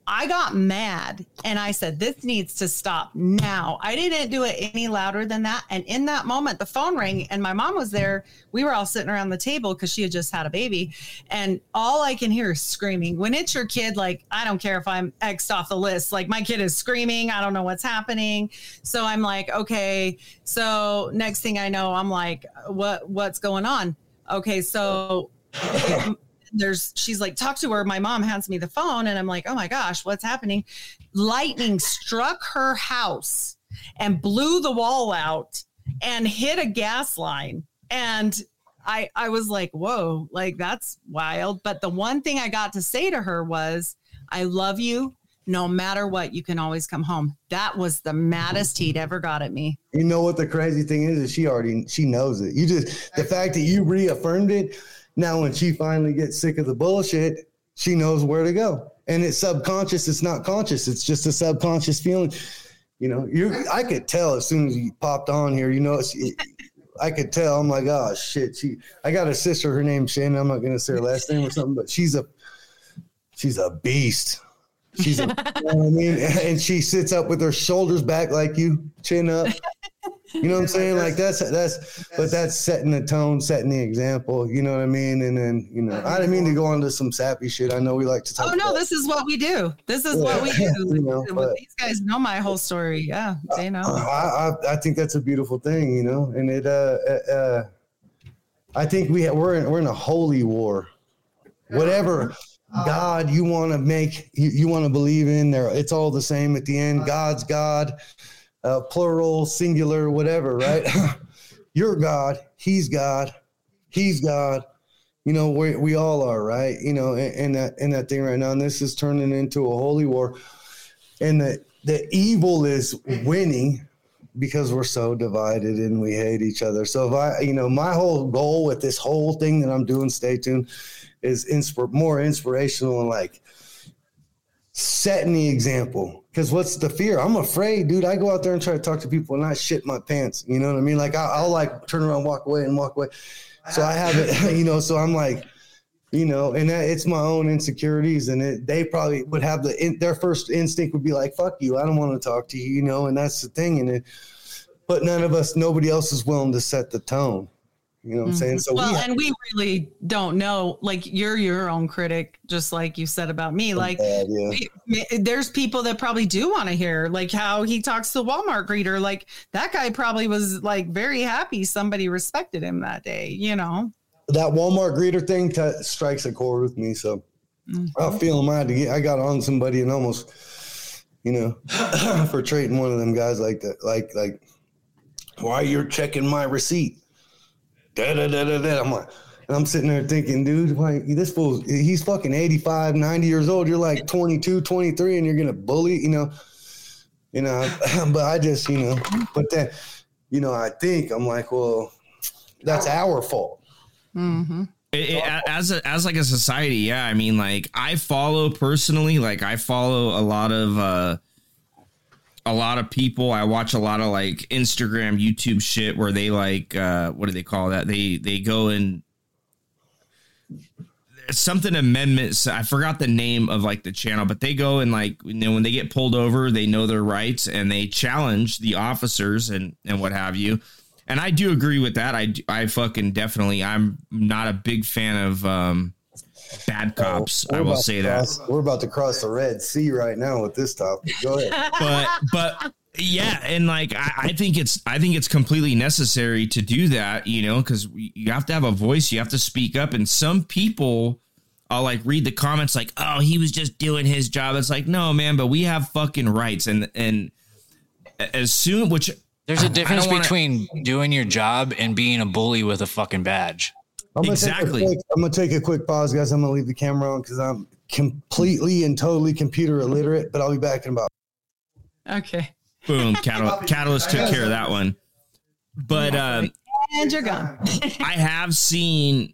[SPEAKER 5] I got mad and I said, this needs to stop now. I didn't do it any louder than that. And in that moment, the phone rang and my mom was there. We were all sitting around the table because she had just had a baby. And all I can hear is screaming. When it's your kid, like, I don't care if I'm X'd off the list. Like, my kid is screaming. I don't know what's happening. So I'm like, okay. So next thing I know, I'm like, what's going on? Okay. So she's like, talk to her. My mom hands me the phone and I'm like, oh my gosh, what's happening? Lightning struck her house and blew the wall out and hit a gas line. And I was like, whoa, like that's wild. But the one thing I got to say to her was, I love you. No matter what, you can always come home. That was the maddest he'd ever got at me.
[SPEAKER 7] You know what the crazy thing is she knows it. The fact that you reaffirmed it. Now, when she finally gets sick of the bullshit, she knows where to go. And it's subconscious. It's not conscious. It's just a subconscious feeling. You know, I could tell as soon as you popped on here, you know, I could tell. I'm like, oh, shit. I got a sister. Her name's Shannon. I'm not going to say her last name or something, but she's a beast. You know what I mean? And she sits up with her shoulders back like you, chin up. You know what I'm saying? Like that's setting the tone, setting the example. You know what I mean? And then, you know, I didn't mean to go on to some sappy shit. I know we like to talk.
[SPEAKER 5] Oh no, this is what we do. This is what we do. You know, these guys know my whole story. Yeah, they know.
[SPEAKER 7] I think that's a beautiful thing. You know, and I think we're in a holy war. Whatever God you want to make, you want to believe in there, it's all the same at the end. God's God. Plural, singular, whatever, right? You're God. He's God. He's God. You know, we all are, right? You know, in that thing right now. And this is turning into a holy war. And the evil is winning because we're so divided and we hate each other. So my whole goal with this whole thing that I'm doing, stay tuned, is more inspirational and like setting the example. Because what's the fear? I'm afraid, dude. I go out there and try to talk to people and I shit my pants. You know what I mean? Like I'll like turn around, walk away. So I have it, you know, so I'm like, you know, and it's my own insecurities, and they probably would have their first instinct would be like, fuck you. I don't want to talk to you, you know, and that's the thing. But nobody else is willing to set the tone. You know what I'm saying? So
[SPEAKER 5] we really don't know. Like, you're your own critic, just like you said about me. Like, there's people that probably do want to hear, like, how he talks to the Walmart greeter. Like, that guy probably was like very happy somebody respected him that day. You know,
[SPEAKER 7] that Walmart greeter thing strikes a chord with me. So I feel mad I got on somebody and almost, you know, for trading one of them guys like that. Like, why you're checking my receipt? I'm like, and I'm sitting there thinking, dude, why this fool, he's fucking 85, 90 years old. You're like 22, 23, and you're going to bully, you know, but I just, you know, but then, you know, I think I'm like, well, that's our fault.
[SPEAKER 5] Mm-hmm.
[SPEAKER 6] As like a society. Yeah. I mean, like I follow a lot of people. I watch a lot of like Instagram, YouTube shit where they like, what do they call that? They go and something amendments. I forgot the name of like the channel, but they go and like, you know, when they get pulled over, they know their rights and they challenge the officers and what have you. And I do agree with that. I fucking definitely, I'm not a big fan of, bad cops. I will say that
[SPEAKER 7] we're about to cross the Red Sea right now with this topic. Go ahead.
[SPEAKER 6] but yeah, and like I think it's completely necessary to do that, you know, because you have to have a voice, you have to speak up, and some people, I'll like read the comments like, oh, he was just doing his job. It's like, no, man, but we have fucking rights, and as soon which
[SPEAKER 4] there's a difference between doing your job and being a bully with a fucking badge.
[SPEAKER 7] I'm gonna take a quick pause, guys. I'm gonna leave the camera on because I'm completely and totally computer illiterate, but I'll be back in about.
[SPEAKER 5] Okay.
[SPEAKER 6] Boom. Catalyst took care of that one. But
[SPEAKER 5] and you're gone.
[SPEAKER 6] I have seen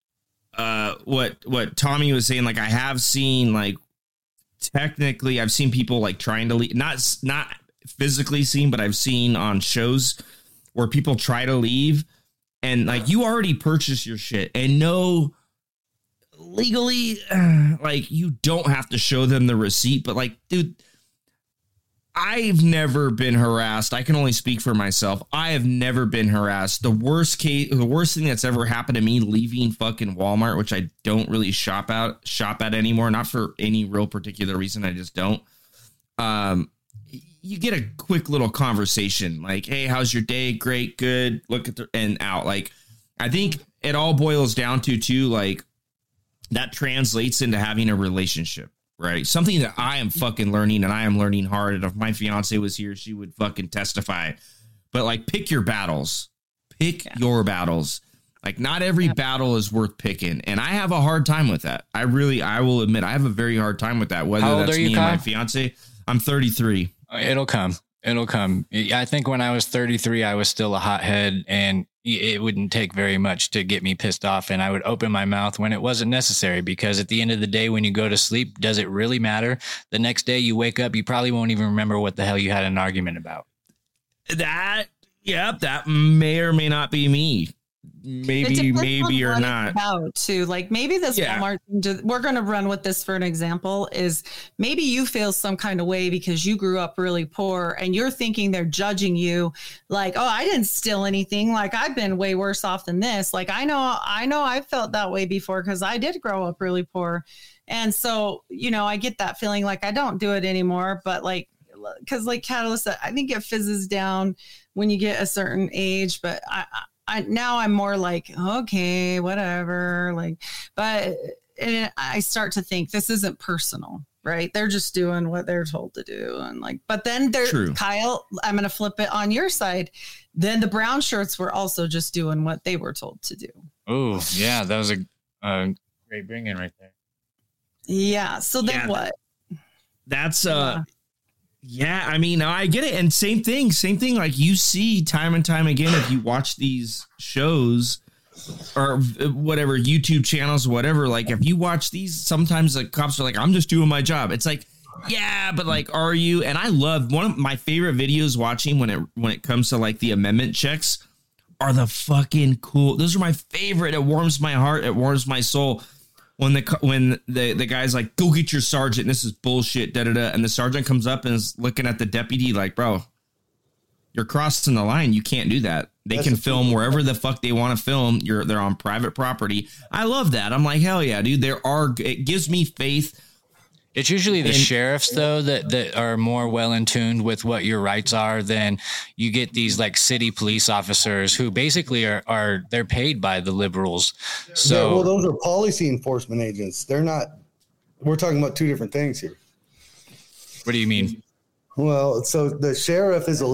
[SPEAKER 6] what Tommy was saying. Like I have seen like technically I've seen people like trying to leave, not physically seen, but I've seen on shows where people try to leave. And like you already purchased your shit and no, legally, like, you don't have to show them the receipt, but like, dude, I've never been harassed. I can only speak for myself. I have never been harassed. The worst thing that's ever happened to me leaving fucking Walmart, which I don't really shop at anymore, not for any real particular reason. I just don't. You get a quick little conversation like, hey, how's your day? Great, good. Look at and out. Like, I think it all boils down to too, like, that translates into having a relationship. Right. Something that I am fucking learning, and I am learning hard. And if my fiance was here, she would fucking testify. But like, pick your battles. Your battles. Like, not every battle is worth picking. And I have a hard time with that. I will admit, I have a very hard time with that. Whether that's me and my fiance. I'm 33. It'll come. I think when I was 33, I was still a hothead, and it wouldn't take very much to get me pissed off. And I would open my mouth when it wasn't necessary, because at the end of the day, when you go to sleep, does it really matter? The next day you wake up, you probably won't even remember what the hell you had an argument about. That may or may not be me. Maybe or not.
[SPEAKER 5] About too, like, maybe this Walmart, we're going to run with this for an example, is maybe you feel some kind of way because you grew up really poor and you're thinking they're judging you like, oh, I didn't steal anything. Like, I've been way worse off than this. Like, I know I felt that way before because I did grow up really poor. And so, you know, I get that feeling like I don't do it anymore, but like, because like Catalyst said, I think it fizzes down when you get a certain age, but now I'm more like, okay, whatever. Like, but I start to think this isn't personal, right? They're just doing what they're told to do. And like, but then Kyle, I'm going to flip it on your side. Then the brown shirts were also just doing what they were told to do.
[SPEAKER 4] Oh yeah. That was a great bring in right there.
[SPEAKER 5] Yeah. So then what?
[SPEAKER 6] That's yeah, I mean, I get it. And same thing, like you see time and time again, if you watch these shows or whatever, YouTube channels, whatever, like if you watch these, sometimes the cops are like, I'm just doing my job. It's like, yeah, but like, are you? And I love, one of my favorite videos watching when it comes to like the amendment checks are the fucking cool. Those are my favorite. It warms my heart. It warms my soul. When the guy's like, go get your sergeant, and this is bullshit, da-da-da. And the sergeant comes up and is looking at the deputy like, bro, you're crossing the line. You can't do that. They can film wherever the fuck they want to film. They're on private property. I love that. I'm like, hell yeah, dude. It gives me faith.
[SPEAKER 4] It's usually the sheriffs, though, that are more well in tune with what your rights are than you get these like city police officers who basically they're paid by the liberals. So,
[SPEAKER 7] well, those are policy enforcement agents. They're not. We're talking about two different things here.
[SPEAKER 4] What do you mean?
[SPEAKER 7] Well, so the sheriff is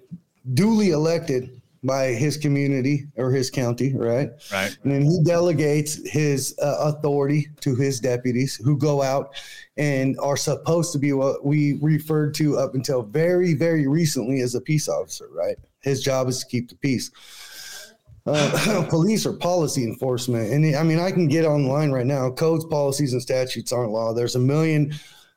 [SPEAKER 7] duly elected by his community or his county, right?
[SPEAKER 4] Right.
[SPEAKER 7] And then he delegates his authority to his deputies who go out and are supposed to be what we referred to up until very, very recently as a peace officer, right? His job is to keep the peace. Police are policy enforcement. And I mean, I can get online right now. Codes, policies, and statutes aren't law. There's a million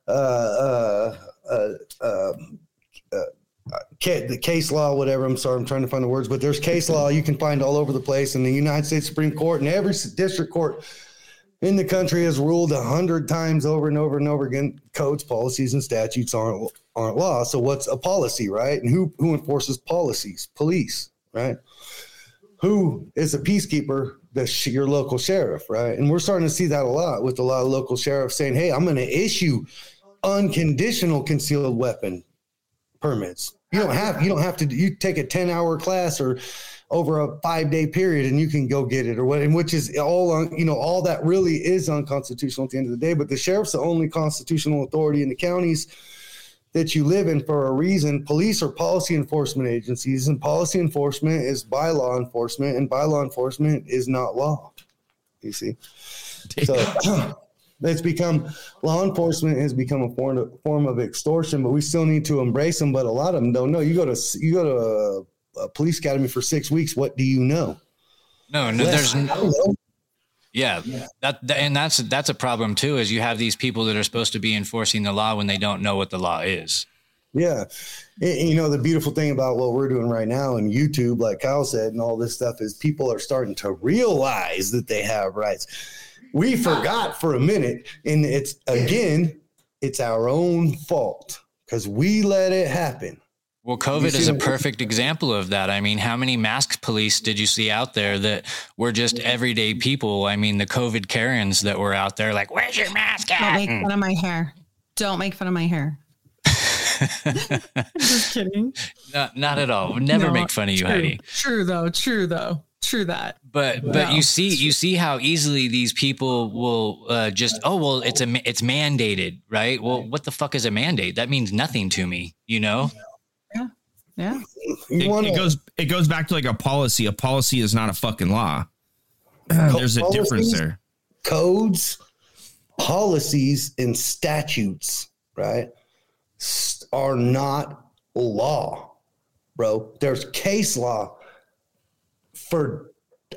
[SPEAKER 7] the case law, whatever. I'm sorry, I'm trying to find the words, but there's case law you can find all over the place. In the United States Supreme Court and every district court in the country has ruled 100 times over and over and over again, codes, policies, and statutes aren't law. So what's a policy, right? And who enforces policies? Police, right? Who is a peacekeeper? Your local sheriff, right? And we're starting to see that a lot with a lot of local sheriffs saying, hey, I'm going to issue unconditional concealed weapon permits. You don't have to, you take a 10-hour class or over a 5-day period and you can go get it or what, and which is all all that really is unconstitutional at the end of the day. But the sheriff's the only constitutional authority in the counties that you live in for a reason. Police are policy enforcement agencies, and policy enforcement is by law enforcement, and by law enforcement is not law. You see? So it's become, law enforcement has become a form of extortion, but we still need to embrace them. But a lot of them don't know. You go to a police academy for 6 weeks. What do you know?
[SPEAKER 4] No, there's no. Yeah, that's a problem too. Is you have these people that are supposed to be enforcing the law when they don't know what the law is.
[SPEAKER 7] Yeah, the beautiful thing about what we're doing right now and YouTube, like Kyle said, and all this stuff is people are starting to realize that they have rights. we forgot for a minute, and it's our own fault because we let it happen.
[SPEAKER 4] Well, COVID is a perfect example of that. I mean, how many mask police did you see out there that were just everyday people? I mean, the COVID Karens that were out there like, where's your mask at?
[SPEAKER 5] Don't make fun of my hair. Don't make fun of my hair. Just kidding.
[SPEAKER 4] Not at all. Never make fun of you, Heidi.
[SPEAKER 5] True though. True that.
[SPEAKER 4] But you see how easily these people will just, it's mandated, right? Well, what the fuck is a mandate? That means nothing to me, you know?
[SPEAKER 5] Yeah.
[SPEAKER 6] It goes back to like a policy. A policy is not a fucking law. There's a difference there.
[SPEAKER 7] Codes, policies, and statutes, right, are not law, bro. There's case law for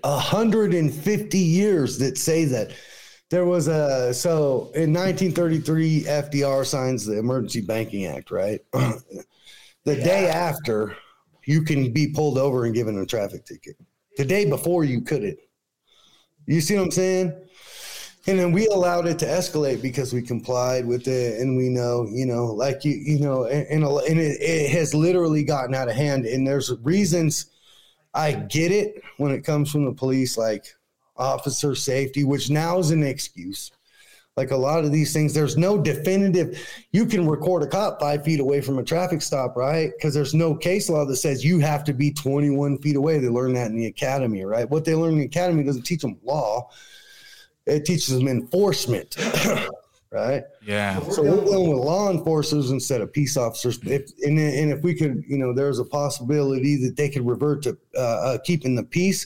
[SPEAKER 7] 150 years that say that. There was so in 1933, FDR signs the Emergency Banking Act, right? The day after, you can be pulled over and given a traffic ticket. The day before, you couldn't. You see what I'm saying? And then we allowed it to escalate because we complied with it, and we know, like and it has literally gotten out of hand. And there's reasons. I get it when it comes from the police, like officer safety, which now is an excuse. Like a lot of these things, there's no definitive. You can record a cop 5 feet away from a traffic stop, right? Because there's no case law that says you have to be 21 feet away. They learn that in the academy, right? What they learn in the academy doesn't teach them law. It teaches them enforcement, right?
[SPEAKER 4] Yeah.
[SPEAKER 7] So we're dealing with law enforcers instead of peace officers. If we could, there's a possibility that they could revert to keeping the peace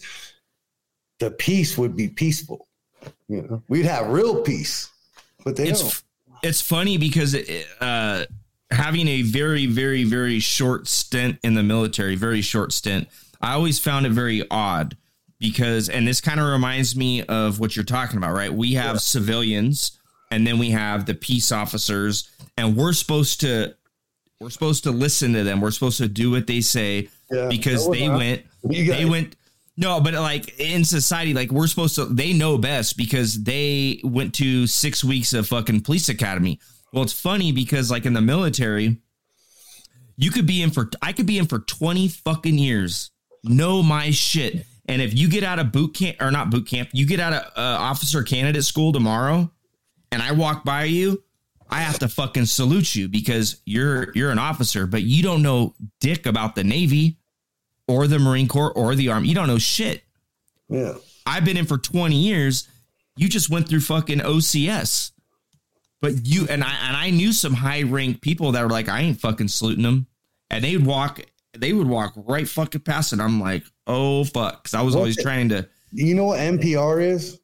[SPEAKER 7] would be peaceful. We'd have real peace. But
[SPEAKER 6] it's funny because having a very, very, very short stint in the military, I always found it very odd because, and this kind of reminds me of what you're talking about, right? We have civilians and then we have the peace officers, and we're supposed to listen to them. We're supposed to do what they say because they went. No, but like in society, like they know best because they went to 6 weeks of fucking police academy. Well, it's funny because like in the military, I could be in for 20 fucking years. Know my shit. And if you get out of you get out of officer candidate school tomorrow and I walk by you, I have to fucking salute you because you're an officer, but you don't know dick about the Navy or the Marine Corps or the Army. You don't know shit.
[SPEAKER 7] Yeah.
[SPEAKER 6] I've been in for 20 years. You just went through fucking OCS. But I knew some high ranked people that were like, I ain't fucking saluting them. And they would walk right fucking past it. I'm like, oh fuck. Cause I was always trying to.
[SPEAKER 7] Do you know what NPR is?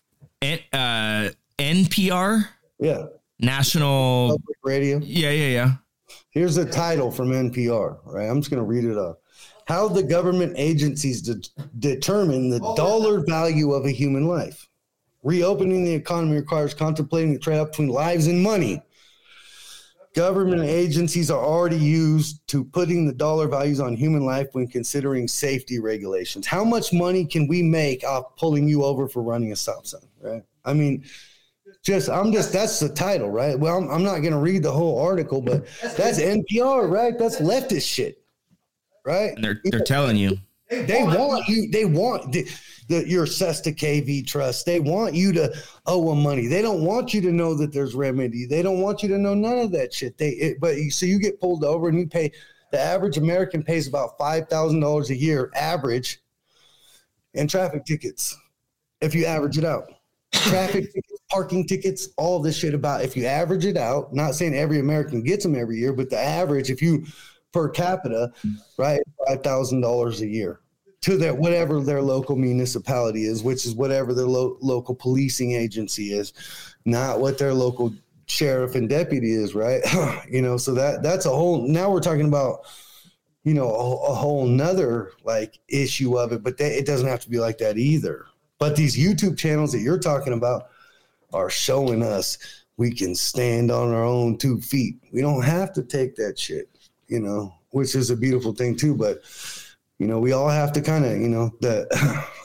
[SPEAKER 6] NPR?
[SPEAKER 7] Yeah.
[SPEAKER 6] National
[SPEAKER 7] Public Radio.
[SPEAKER 6] Yeah.
[SPEAKER 7] Here's the title from NPR, right? I'm just going to read it up. How the government agencies determine the dollar value of a human life. Reopening the economy requires contemplating the trade-off between lives and money. Government agencies are already used to putting the dollar values on human life when considering safety regulations. How much money can we make off pulling you over for running a stop sign, right? I mean, that's the title, right? Well, I'm not going to read the whole article, but that's NPR, right? That's leftist shit. Right.
[SPEAKER 6] And they're telling you
[SPEAKER 7] they want your Cesta KV trust. They want you to owe them money. They don't want you to know that there's remedy. They don't want you to know none of that shit. So you get pulled over and the average American pays about $5,000 a year average in traffic tickets. If you average it out, traffic tickets, parking tickets, all this shit if you average it out, not saying every American gets them every year, but the average, per capita, right, $5,000 a year to whatever their local municipality is, which is whatever their local policing agency is, not what their local sheriff and deputy is, right? So that's a whole. Now we're talking about, a whole nother like issue of it, but it doesn't have to be like that either. But these YouTube channels that you're talking about are showing us we can stand on our own 2 feet. We don't have to take that shit. Which is a beautiful thing too. But, we all have to kind of,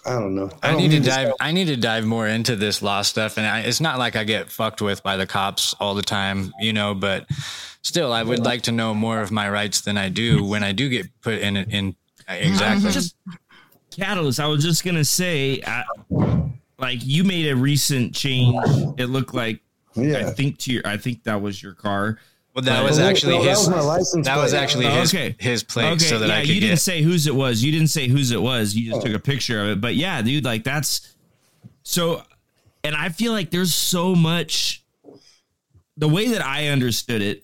[SPEAKER 7] I don't know.
[SPEAKER 4] I need to dive more into this law stuff. And it's not like I get fucked with by the cops all the time, you know, but still, I would like to know more of my rights than I do when I do get put in. Exactly.
[SPEAKER 6] Catalyst. I was just going to say, like, you made a recent change. It looked like, I think that was your car.
[SPEAKER 4] Well, that was actually his.
[SPEAKER 7] That was my license.
[SPEAKER 4] That was actually his plate, so that I could.
[SPEAKER 6] You didn't say whose it was. You didn't say whose it was. You just took a picture of it. But yeah, dude, like that's so. And I feel like there's so much. The way that I understood it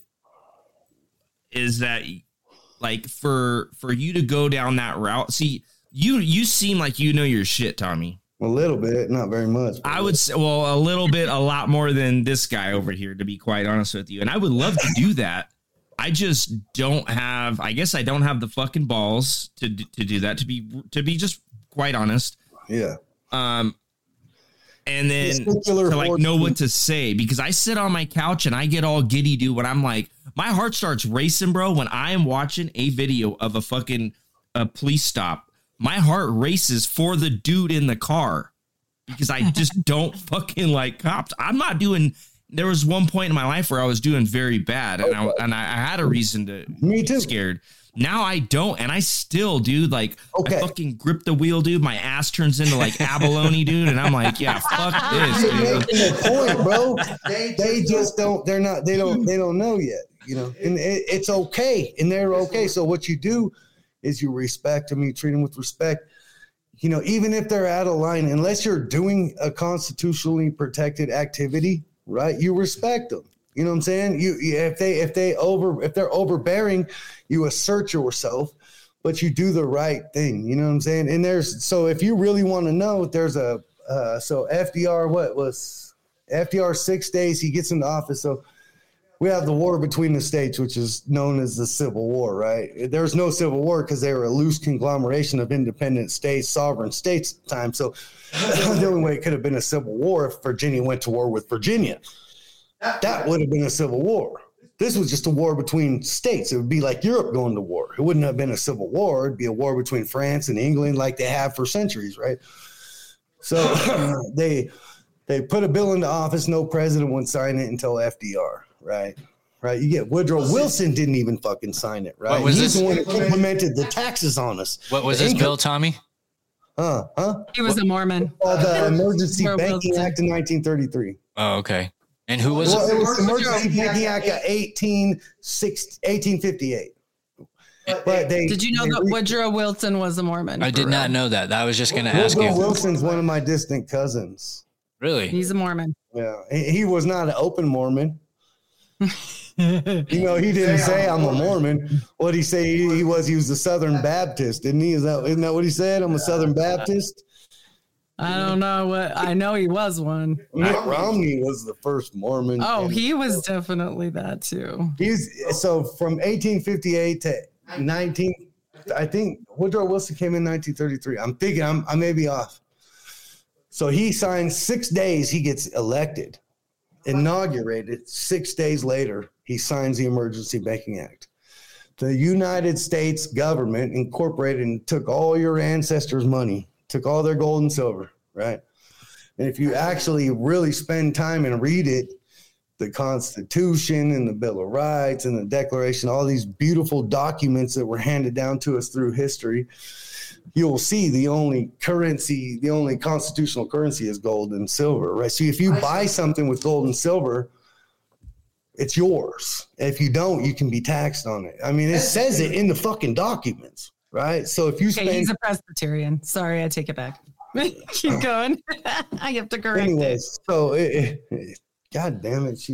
[SPEAKER 6] is that, like, for you to go down that route. See, you seem like you know your shit, Tommy.
[SPEAKER 7] A little bit, not very much.
[SPEAKER 6] I would say, well, a little bit, a lot more than this guy over here, to be quite honest with you. And I would love to do that. I just don't have, I guess I don't have the fucking balls to do that, to be just quite honest.
[SPEAKER 7] Yeah.
[SPEAKER 6] And then to like know what to say, because I sit on my couch and I get all giddy, dude, when I'm like, my heart starts racing, bro, when I am watching a video of a fucking police stop. My heart races for the dude in the car because I just don't fucking like cops. I'm not doing. There was one point in my life where I was doing very bad, and I had a reason to be scared. Now I don't, and I still, dude. Like, I fucking grip the wheel, dude. My ass turns into like abalone, dude, and I'm like, yeah, fuck this, dude.
[SPEAKER 7] You're making a point, bro. They just don't. They're not. They don't know yet. You know, and it's okay, and they're okay. So what you do is you respect them, you treat them with respect. You know, even if they're out of line, unless you're doing a constitutionally protected activity, right? You respect them. You know what I'm saying? If they're overbearing, you assert yourself, but you do the right thing. You know what I'm saying? And so if you really want to know, there's so FDR 6 days he gets into office. So we have the war between the states, which is known as the Civil War, right? There's no Civil War because they were a loose conglomeration of independent states, sovereign states at the time. So the only way it could have been a civil war if Virginia went to war with Virginia. That would have been a civil war. This was just a war between states. It would be like Europe going to war. It wouldn't have been a civil war. It'd be a war between France and England like they have for centuries, right? So they put a bill into office. No president would sign it until FDR. Right. You get Woodrow Wilson didn't even fucking sign it. Right. He's the one who implemented the taxes on us.
[SPEAKER 4] What was this bill, Tommy?
[SPEAKER 5] He was a Mormon.
[SPEAKER 7] The Emergency Banking Act of 1933.
[SPEAKER 4] Oh, okay. And who was it?
[SPEAKER 7] It was the Emergency Banking Act of 1858. But
[SPEAKER 5] did you know that Woodrow Wilson was a Mormon?
[SPEAKER 4] I did not know that. I was just going to ask you.
[SPEAKER 7] Woodrow Wilson's one of my distant cousins.
[SPEAKER 4] Really?
[SPEAKER 5] He's a Mormon.
[SPEAKER 7] Yeah. He was not an open Mormon. You know, he didn't say I'm a Mormon. What did he say? He was a Southern Baptist, didn't he? Isn't that what he said? I'm a Southern Baptist.
[SPEAKER 5] I don't know what. I know he was one.
[SPEAKER 7] Mitt Romney was the first Mormon.
[SPEAKER 5] Oh, he was definitely that too.
[SPEAKER 7] So from 1858 to 19. I think Woodrow Wilson came in 1933. I'm thinking I may be off. So he signed 6 days. He gets elected. Inaugurated 6 days later, he signs the Emergency Banking Act. The United States government incorporated and took all your ancestors' money, took all their gold and silver, right? And if you actually really spend time and read it, the Constitution and the Bill of Rights and the Declaration, all these beautiful documents that were handed down to us through history, you'll see the only constitutional currency is gold and silver, right? So if you buy something with gold and silver, it's yours. If you don't, you can be taxed on it. I mean, it says it in the fucking documents, right? So if you
[SPEAKER 5] he's a Presbyterian. Sorry, I take it back. Keep going. I have to correct it.
[SPEAKER 7] So God damn it.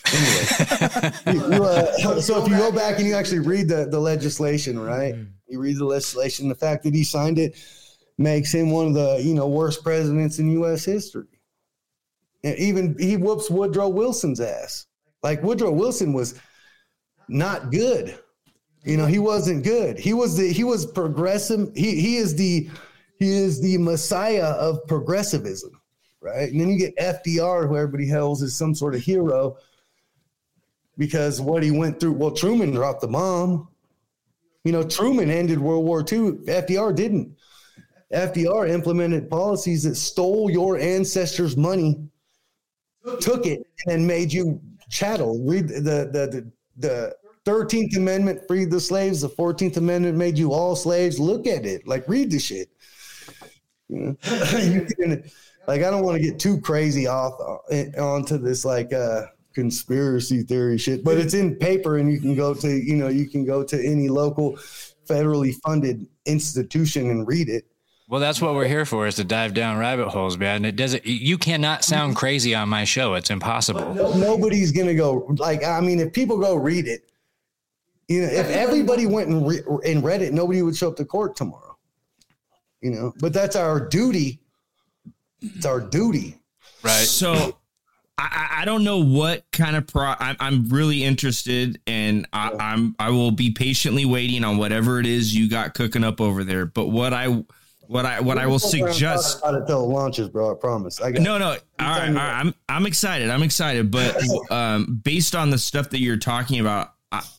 [SPEAKER 7] So if you go back and you actually read the legislation, right? You read the legislation, the fact that he signed it makes him one of the, worst presidents in U.S. history. And even he whoops Woodrow Wilson's ass. Like Woodrow Wilson was not good. He wasn't good. He was progressive. He is the messiah of progressivism. Right. And then you get FDR, who everybody hails as some sort of hero because what he went through. Well, Truman dropped the bomb. Truman ended World War II. FDR didn't. FDR implemented policies that stole your ancestors' money, took it, and made you chattel. Read the 13th Amendment freed the slaves. The 14th Amendment made you all slaves. Look at it. Like, read the shit. You know? Like, I don't want to get too crazy onto this, like, conspiracy theory shit, but it's in paper, and you can go to any local federally funded institution and read it.
[SPEAKER 4] Well, that's what we're here for, is to dive down rabbit holes, man. You cannot sound crazy on my show. It's impossible.
[SPEAKER 7] Nobody's going to go, like, I mean, if people go read it, you know, if everybody went and read it, nobody would show up to court tomorrow, you know, but that's our duty. It's our duty.
[SPEAKER 4] Right.
[SPEAKER 6] So I don't know what kind of I'm really interested, and I will be patiently waiting on whatever it is you got cooking up over there. But what I will suggest
[SPEAKER 7] about it till it launches, bro. I promise.
[SPEAKER 6] No. All right. I'm excited. But based on the stuff that you're talking about,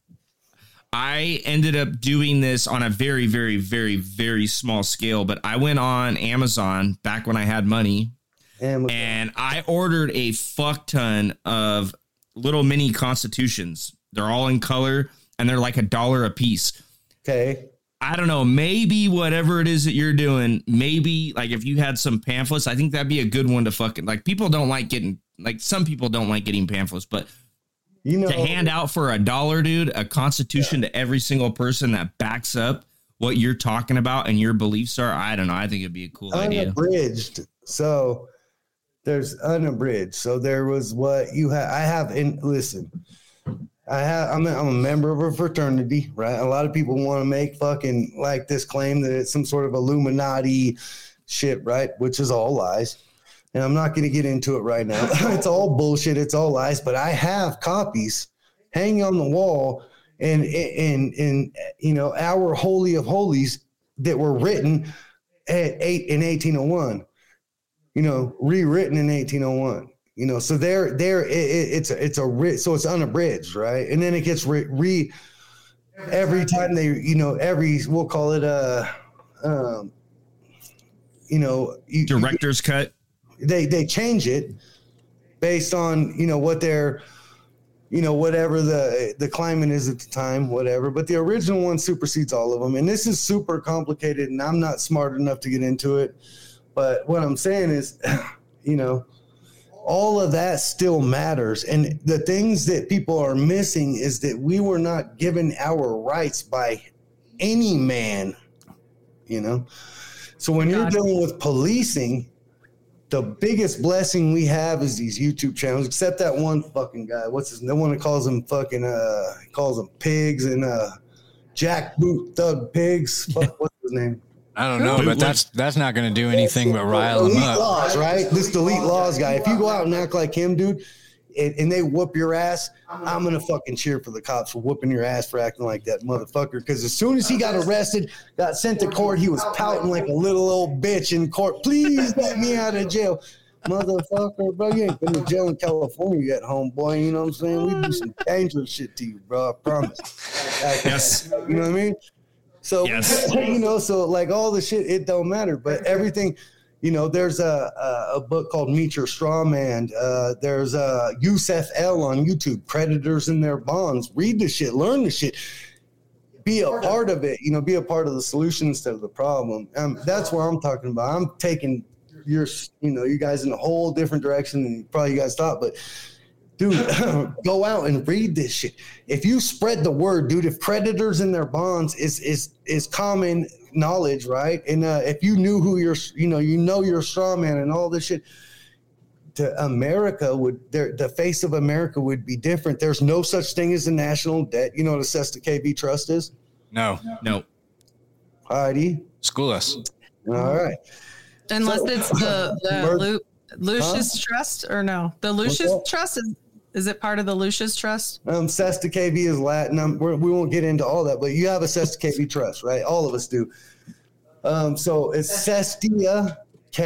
[SPEAKER 6] I ended up doing this on a very, very, very, very small scale. But I went on Amazon back when I had money, and I ordered a fuck ton of little mini constitutions. They're all in color, and they're like $1 a piece.
[SPEAKER 7] Okay.
[SPEAKER 6] I don't know, maybe whatever it is that you're doing, maybe like if you had some pamphlets, I think that'd be a good one to fucking, like, people don't like getting, like, some people don't like getting pamphlets, but you know, to hand out for $1, dude, a constitution to every single person that backs up what you're talking about and your beliefs are, I don't know. I think it'd be a cool idea.
[SPEAKER 7] Unabridged. So there's unabridged. So there was what you have. I have in, listen, I'm a member of a fraternity, right? A lot of people want to make fucking like this claim that it's some sort of Illuminati shit, right? Which is all lies. And I'm not going to get into it right now. It's all bullshit. It's all lies. But I have copies hanging on the wall in you know, our Holy of Holies that were written in 1801, you know, rewritten in 1801. You know, so it's unabridged, right? And then it gets every time they, you know, we'll call it you know,
[SPEAKER 6] director's cut.
[SPEAKER 7] They change it based on, you know, what their, you know, whatever the climate is at the time, whatever. But the original one supersedes all of them. And this is super complicated, and I'm not smart enough to get into it. But what I'm saying is, you know, all of that still matters. And the things that people are missing is that we were not given our rights by any man, you know? So when you're dealing with policing, the biggest blessing we have is these YouTube channels, except that one fucking guy. What's his name? The one that calls them fucking, calls them pigs and jackboot thug pigs. Fuck, what's his name?
[SPEAKER 4] I don't know, but that's not going to do anything but rile them up.
[SPEAKER 7] Laws, right? This delete laws guy. If you go out and act like him, dude, and they whoop your ass, I'm going to fucking cheer for the cops for whooping your ass for acting like that motherfucker. Because as soon as he got arrested, got sent to court, he was pouting like a little old bitch in court. Please let me out of jail. Motherfucker, bro, you ain't been to jail in California yet, homeboy. You know what I'm saying? We do some dangerous shit to you, bro. I promise.
[SPEAKER 6] Yes.
[SPEAKER 7] You know what I mean? So,
[SPEAKER 6] yes.
[SPEAKER 7] You know, so like all the shit, it don't matter. But everything, you know, there's a book called Meet Your Straw Man. There's Yusef L on YouTube, Creditors and Their Bonds. Read the shit, learn the shit, be a part of it, you know, be a part of the solution instead of the problem. That's what I'm talking about. I'm taking you guys in a whole different direction than probably you guys thought, but dude, go out and read this shit. If you spread the word, dude, if Creditors in Their Bonds is common knowledge, right? And if you knew who you're a straw man and all this shit, to America the face of America would be different. There's no such thing as a national debt. You know what a Cesta KB trust is?
[SPEAKER 4] No.
[SPEAKER 7] Heidi?
[SPEAKER 4] School us.
[SPEAKER 7] All right.
[SPEAKER 5] Unless it's the Lucius Trust, or no? The Lucius Trust is it part of the Lucius Trust?
[SPEAKER 7] Cesta KB is Latin. We won't get into all that, but you have a Cesta KB trust, right? All of us do. So it's Cestia,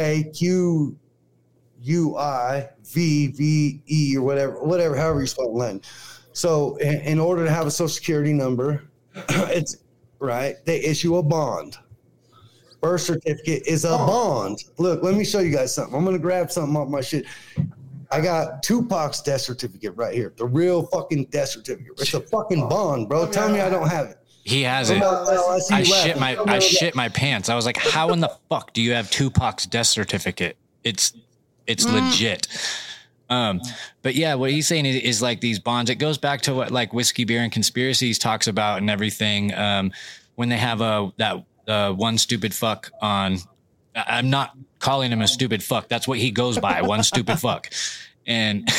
[SPEAKER 7] KQUIVVE, or whatever, however you spell it in Latin. So in order to have a social security number, it's right, they issue a bond. birth certificate is a bond. Look, let me show you guys something. I'm going to grab something off my shit. I got Tupac's death certificate right here. The real fucking death certificate. It's a fucking bond, bro. Tell me I don't have it.
[SPEAKER 4] He has it. I shit my pants. I was like, how in the fuck do you have Tupac's death certificate? It's legit. But yeah, what he's saying is like these bonds. It goes back to what like Whiskey, Beer, and Conspiracies talks about and everything. When they have that one stupid fuck on. I'm not calling him a stupid fuck. That's what he goes by. One stupid fuck. And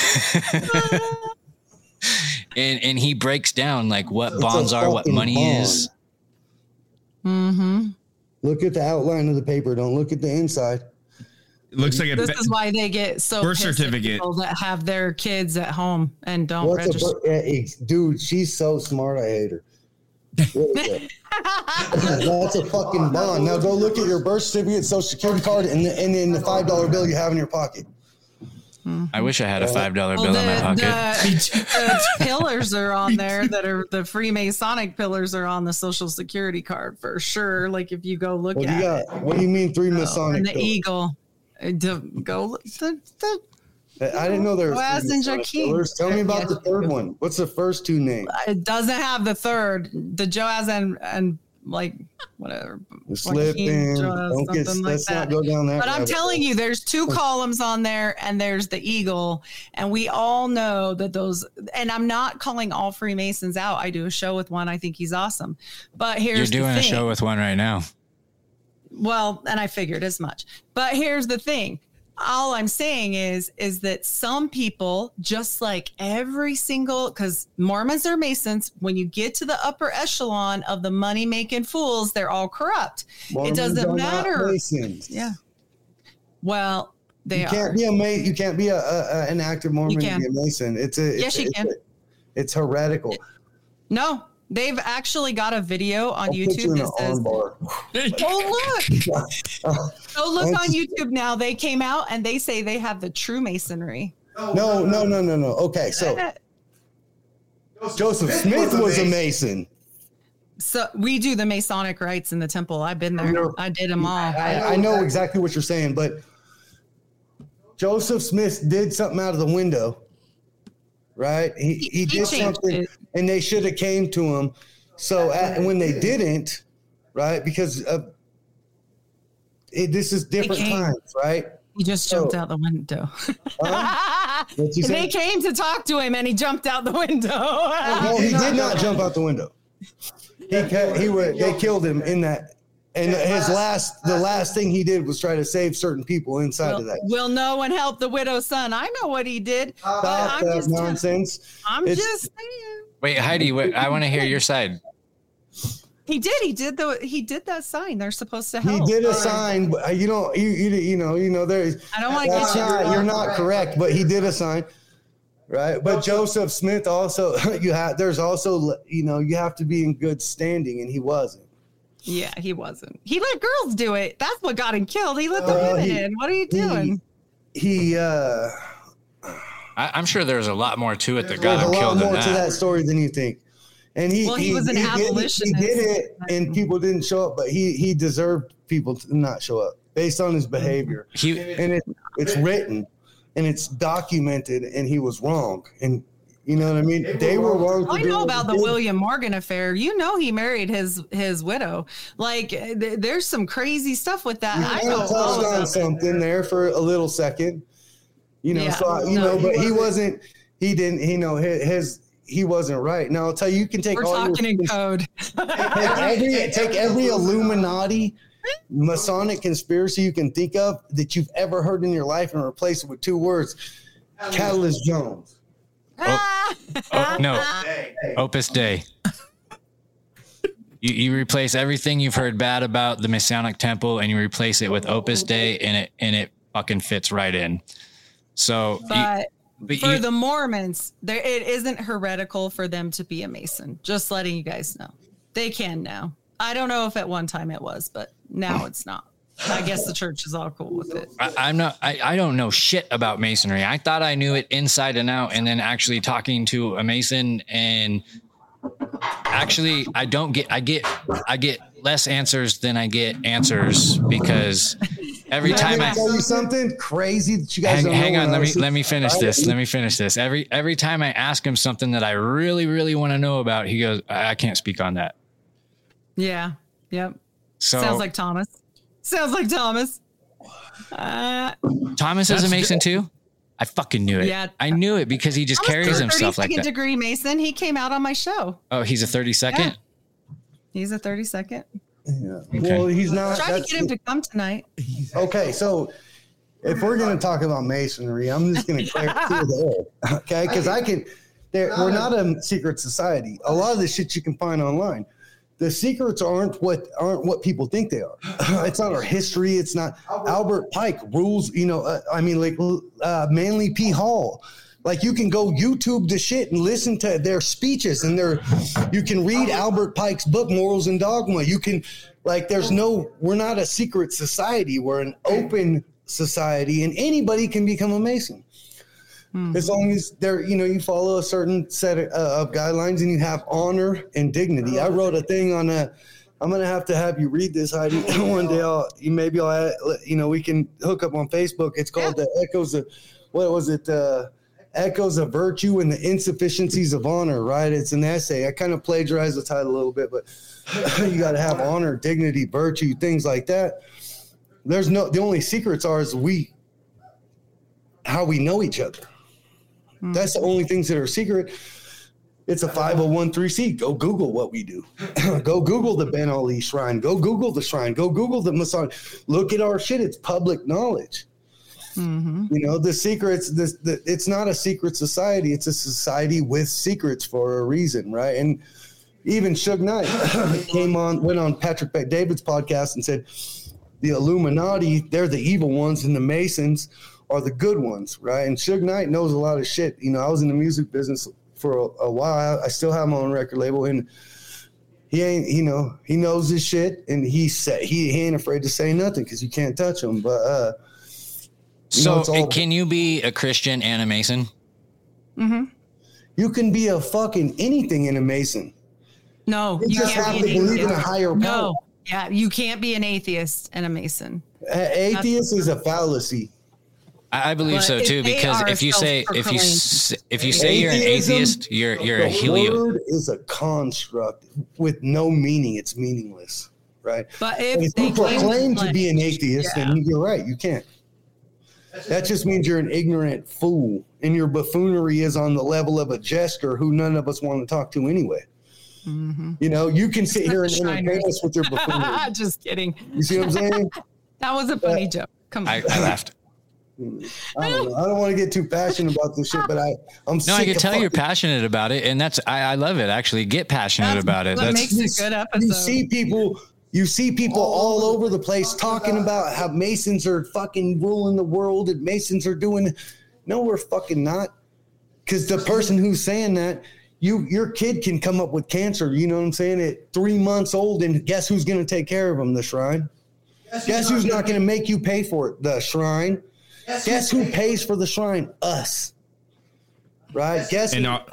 [SPEAKER 4] and he breaks down like what bonds are, what money is.
[SPEAKER 5] Mm-hmm.
[SPEAKER 7] Look at the outline of the paper. Don't look at the inside.
[SPEAKER 6] It looks like
[SPEAKER 5] this is why they get so
[SPEAKER 6] birth
[SPEAKER 5] pissed
[SPEAKER 6] certificate
[SPEAKER 5] at people that have their kids at home and don't register.
[SPEAKER 7] Dude, she's so smart. I hate her. That's a fucking bond. Now go look at your birth certificate, social security card, and then the $5 bill you have in your pocket.
[SPEAKER 4] I wish I had a $5 bill in my pocket.
[SPEAKER 5] The pillars are on there that are the Freemasonic pillars are on the social security card for sure. Like if you go look
[SPEAKER 7] what
[SPEAKER 5] at
[SPEAKER 7] it. What do you mean three Masonic?
[SPEAKER 5] And the
[SPEAKER 7] pillars?
[SPEAKER 5] eagle. I
[SPEAKER 7] didn't know there
[SPEAKER 5] was
[SPEAKER 7] pillars. Tell me about the third one. What's the first two names?
[SPEAKER 5] It doesn't have the third. The Joaz and like whatever.
[SPEAKER 7] Slipping. Let's not go down that.
[SPEAKER 5] But I'm telling you, there's two columns on there, and there's the eagle, and we all know that those. And I'm not calling all Freemasons out. I do a show with one. I think he's awesome. But here's
[SPEAKER 4] you're doing a show with one right now.
[SPEAKER 5] Well, and I figured as much. But here's the thing. All I'm saying is that some people, just like every single, because Mormons are Masons, when you get to the upper echelon of the money-making fools, they're all corrupt.
[SPEAKER 7] Mormons
[SPEAKER 5] it doesn't matter.
[SPEAKER 7] Yeah.
[SPEAKER 5] Well, they
[SPEAKER 7] you can't
[SPEAKER 5] are.
[SPEAKER 7] You can't be an active Mormon and be a Mason.
[SPEAKER 5] Yes, you can.
[SPEAKER 7] It's heretical.
[SPEAKER 5] No. They've actually got a video on YouTube that says, "Oh look! Go look on YouTube now." They came out and they say they have the true Masonry.
[SPEAKER 7] No. Okay, so Joseph Smith was a Mason.
[SPEAKER 5] So we do the Masonic rites in the temple. I've been there. I did them all.
[SPEAKER 7] I know exactly what you're saying, but Joseph Smith did something out of the window. Right, he did something, and they should have came to him. So when they didn't, right, because this is different times, right?
[SPEAKER 5] He just jumped out the window. They came to talk to him, and he jumped out the window.
[SPEAKER 7] No, he did not jump out the window. They killed him in that. And the last thing he did was try to save certain people inside of that.
[SPEAKER 5] Will no one help the widow's son? I know what he did.
[SPEAKER 7] Stop that nonsense.
[SPEAKER 5] I'm just saying.
[SPEAKER 4] Wait, Heidi, I want to hear your side.
[SPEAKER 5] He did. He did that sign. They're supposed to help.
[SPEAKER 7] He did a sign, but you know. There's.
[SPEAKER 5] I don't want to get you.
[SPEAKER 7] You're not correct, but he did a sign, right? But Joseph Smith also. There's also. You have to be in good standing, and he wasn't.
[SPEAKER 5] Yeah, he wasn't. He let girls do it. That's what got him killed. He let the women in. What are you doing?
[SPEAKER 4] I'm sure there's a lot more to it that got him killed.
[SPEAKER 7] There's a lot more to that story than you think. And he
[SPEAKER 5] was an abolitionist.
[SPEAKER 7] He did it, and people didn't show up, but he deserved people to not show up based on his behavior. It's written, and it's documented, and he was wrong. And you know what I mean? They were wrong.
[SPEAKER 5] I know about the William Morgan affair. You know he married his widow. Like there's some crazy stuff with that. I know
[SPEAKER 7] touched on something there for a little second. But he wasn't. He didn't. He wasn't right. Now I'll tell you, you can take.
[SPEAKER 5] We're talking in code.
[SPEAKER 7] take every Illuminati, Masonic conspiracy you can think of that you've ever heard in your life and replace it with two words: Catalyst Jones.
[SPEAKER 4] No, Opus Dei. You replace everything you've heard bad about the Masonic Temple, and you replace it with Opus Dei, and it fucking fits right in. So,
[SPEAKER 5] but the Mormons, it isn't heretical for them to be a Mason. Just letting you guys know, they can now. I don't know if at one time it was, but now it's not. I guess the church is all cool with it.
[SPEAKER 4] I don't know shit about Masonry. I thought I knew it inside and out, and then actually talking to a Mason, and actually I get less answers than I get answers because every time I
[SPEAKER 7] tell you something crazy that you guys
[SPEAKER 4] hang on, let me finish this. Every time I ask him something that I really, really want to know about, he goes, I can't speak on that.
[SPEAKER 5] Yeah. Yep.
[SPEAKER 4] So
[SPEAKER 5] Sounds like Thomas.
[SPEAKER 4] Thomas is a Mason too? I fucking knew it. Yeah. I knew it because he just carries himself like that.
[SPEAKER 5] 32nd degree Mason. He came out on my show.
[SPEAKER 4] Oh, he's a 32nd?
[SPEAKER 5] Yeah. He's a 32nd.
[SPEAKER 7] Yeah. Okay. Well, he's not.
[SPEAKER 5] Trying to get him to come tonight.
[SPEAKER 7] Okay, so if we're going to talk about masonry, I'm just going to clear the air, okay? Because we're not a secret society. A lot of the shit you can find online. The secrets aren't what people think they are. It's not our history. It's not Albert Pike rules. Manly P. Hall. Like you can go YouTube the shit and listen to their speeches and you can read Albert Pike's book, Morals and Dogma. You can we're not a secret society. We're an open society and anybody can become a Mason. As long as you follow a certain set of guidelines and you have honor and dignity. I wrote a thing on I'm going to have you read this, Heidi. One day we can hook up on Facebook. It's called the Echoes of, Echoes of Virtue and the Insufficiencies of Honor, right? It's an essay. I kind of plagiarized the title a little bit, but you got to have honor, dignity, virtue, things like that. The only secrets are how we know each other. That's the only things that are secret. It's a 501(c)(3). Go Google what we do. Go Google the Ben Ali Shrine. Go Google the shrine. Go Google the Masonic. Look at our shit. It's public knowledge. Mm-hmm. The secrets, it's not a secret society. It's a society with secrets for a reason, right? And even Suge Knight went on Patrick Bet-David's podcast and said, the Illuminati, they're the evil ones, and the Masons are the good ones, right? And Suge Knight knows a lot of shit. I was in the music business for a while. I still have my own record label, and he knows his shit, and he ain't afraid to say nothing because you can't touch him. But
[SPEAKER 4] can you be a Christian and a Mason?
[SPEAKER 5] Mm-hmm.
[SPEAKER 7] You can be a fucking anything and a Mason.
[SPEAKER 5] No,
[SPEAKER 7] you just have to believe in a higher power.
[SPEAKER 5] No, yeah, you can't be an atheist and a Mason.
[SPEAKER 7] Atheist is a fallacy.
[SPEAKER 4] I believe so too, because if you say you're an atheist, you're a helio. The word
[SPEAKER 7] is a construct with no meaning. It's meaningless, right?
[SPEAKER 5] But if
[SPEAKER 7] you proclaim to be an atheist, then you're right. You can't. That just means you're an ignorant fool, and your buffoonery is on the level of a jester who none of us want to talk to anyway. Mm-hmm. You can sit here and entertain us with your buffoonery.
[SPEAKER 5] Just kidding.
[SPEAKER 7] You see what I'm saying?
[SPEAKER 5] That was a funny joke. Come on.
[SPEAKER 4] I laughed.
[SPEAKER 7] I don't want to get too passionate about this shit, but I'm sick.
[SPEAKER 4] No, I can tell you're passionate about it, and I love it. Actually, get passionate about it.
[SPEAKER 5] That makes a good episode.
[SPEAKER 7] You see people all over the place talking about how Masons are fucking ruling the world and Masons are doing. No, we're fucking not. Because the person who's saying that, your kid can come up with cancer. You know what I'm saying? At 3 months old, and guess who's going to take care of them? The shrine. Guess who's not going to make you pay for it? The shrine. Guess who pays for the shrine? Us. Right? Guess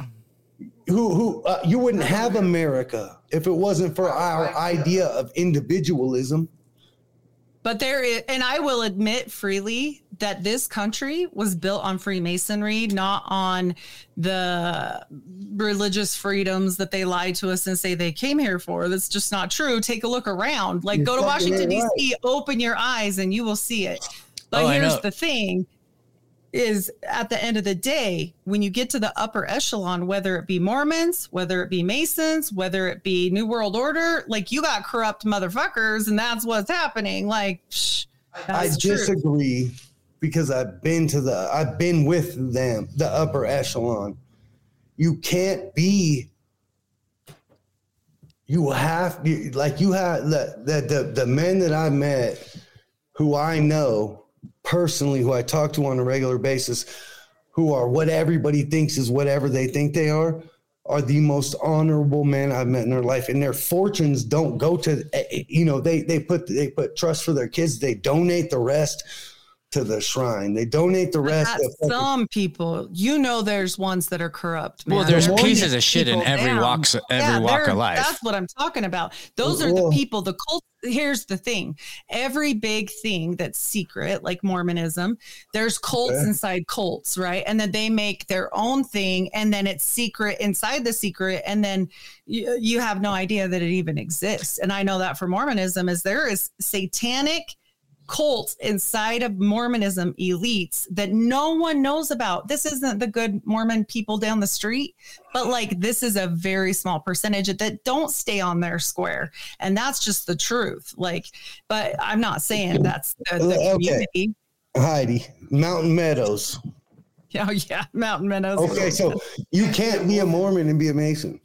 [SPEAKER 7] who you wouldn't have America if it wasn't for our idea of individualism.
[SPEAKER 5] But and I will admit freely that this country was built on Freemasonry, not on the religious freedoms that they lie to us and say they came here for. That's just not true. Take a look around. Go to Washington, D.C., open your eyes and you will see it. But here's the thing. Is at the end of the day, when you get to the upper echelon, whether it be Mormons, whether it be Masons, whether it be New World Order, you got corrupt motherfuckers, and that's what's happening. I
[SPEAKER 7] disagree because I've been with them, the upper echelon. You can't be. You have the men that I met, who I know personally, who I talk to on a regular basis, who are what everybody thinks is whatever they think they are the most honorable men I've met in their life. And their fortunes don't go to, they put trust for their kids. They donate the rest to the shrine. They donate the rest.
[SPEAKER 5] Some people, there's ones that are corrupt. Man.
[SPEAKER 4] Well, there's
[SPEAKER 5] They're
[SPEAKER 4] pieces of shit in every walk of life.
[SPEAKER 5] That's what I'm talking about. Those are the people, the cult. Here's the thing. Every big thing that's secret, like Mormonism, there's cults inside cults, right? And then they make their own thing, and then it's secret inside the secret, and then you have no idea that it even exists. And I know that for Mormonism is there is satanic cults inside of Mormonism elites that no one knows about. This isn't the good Mormon people down the street, but like this is a very small percentage that don't stay on their square. And that's just the truth. Like, but I'm not saying that's the community.
[SPEAKER 7] Heidi, Mountain Meadows.
[SPEAKER 5] Oh yeah, Mountain Meadows.
[SPEAKER 7] Okay, so you can't be a Mormon and be a Mason.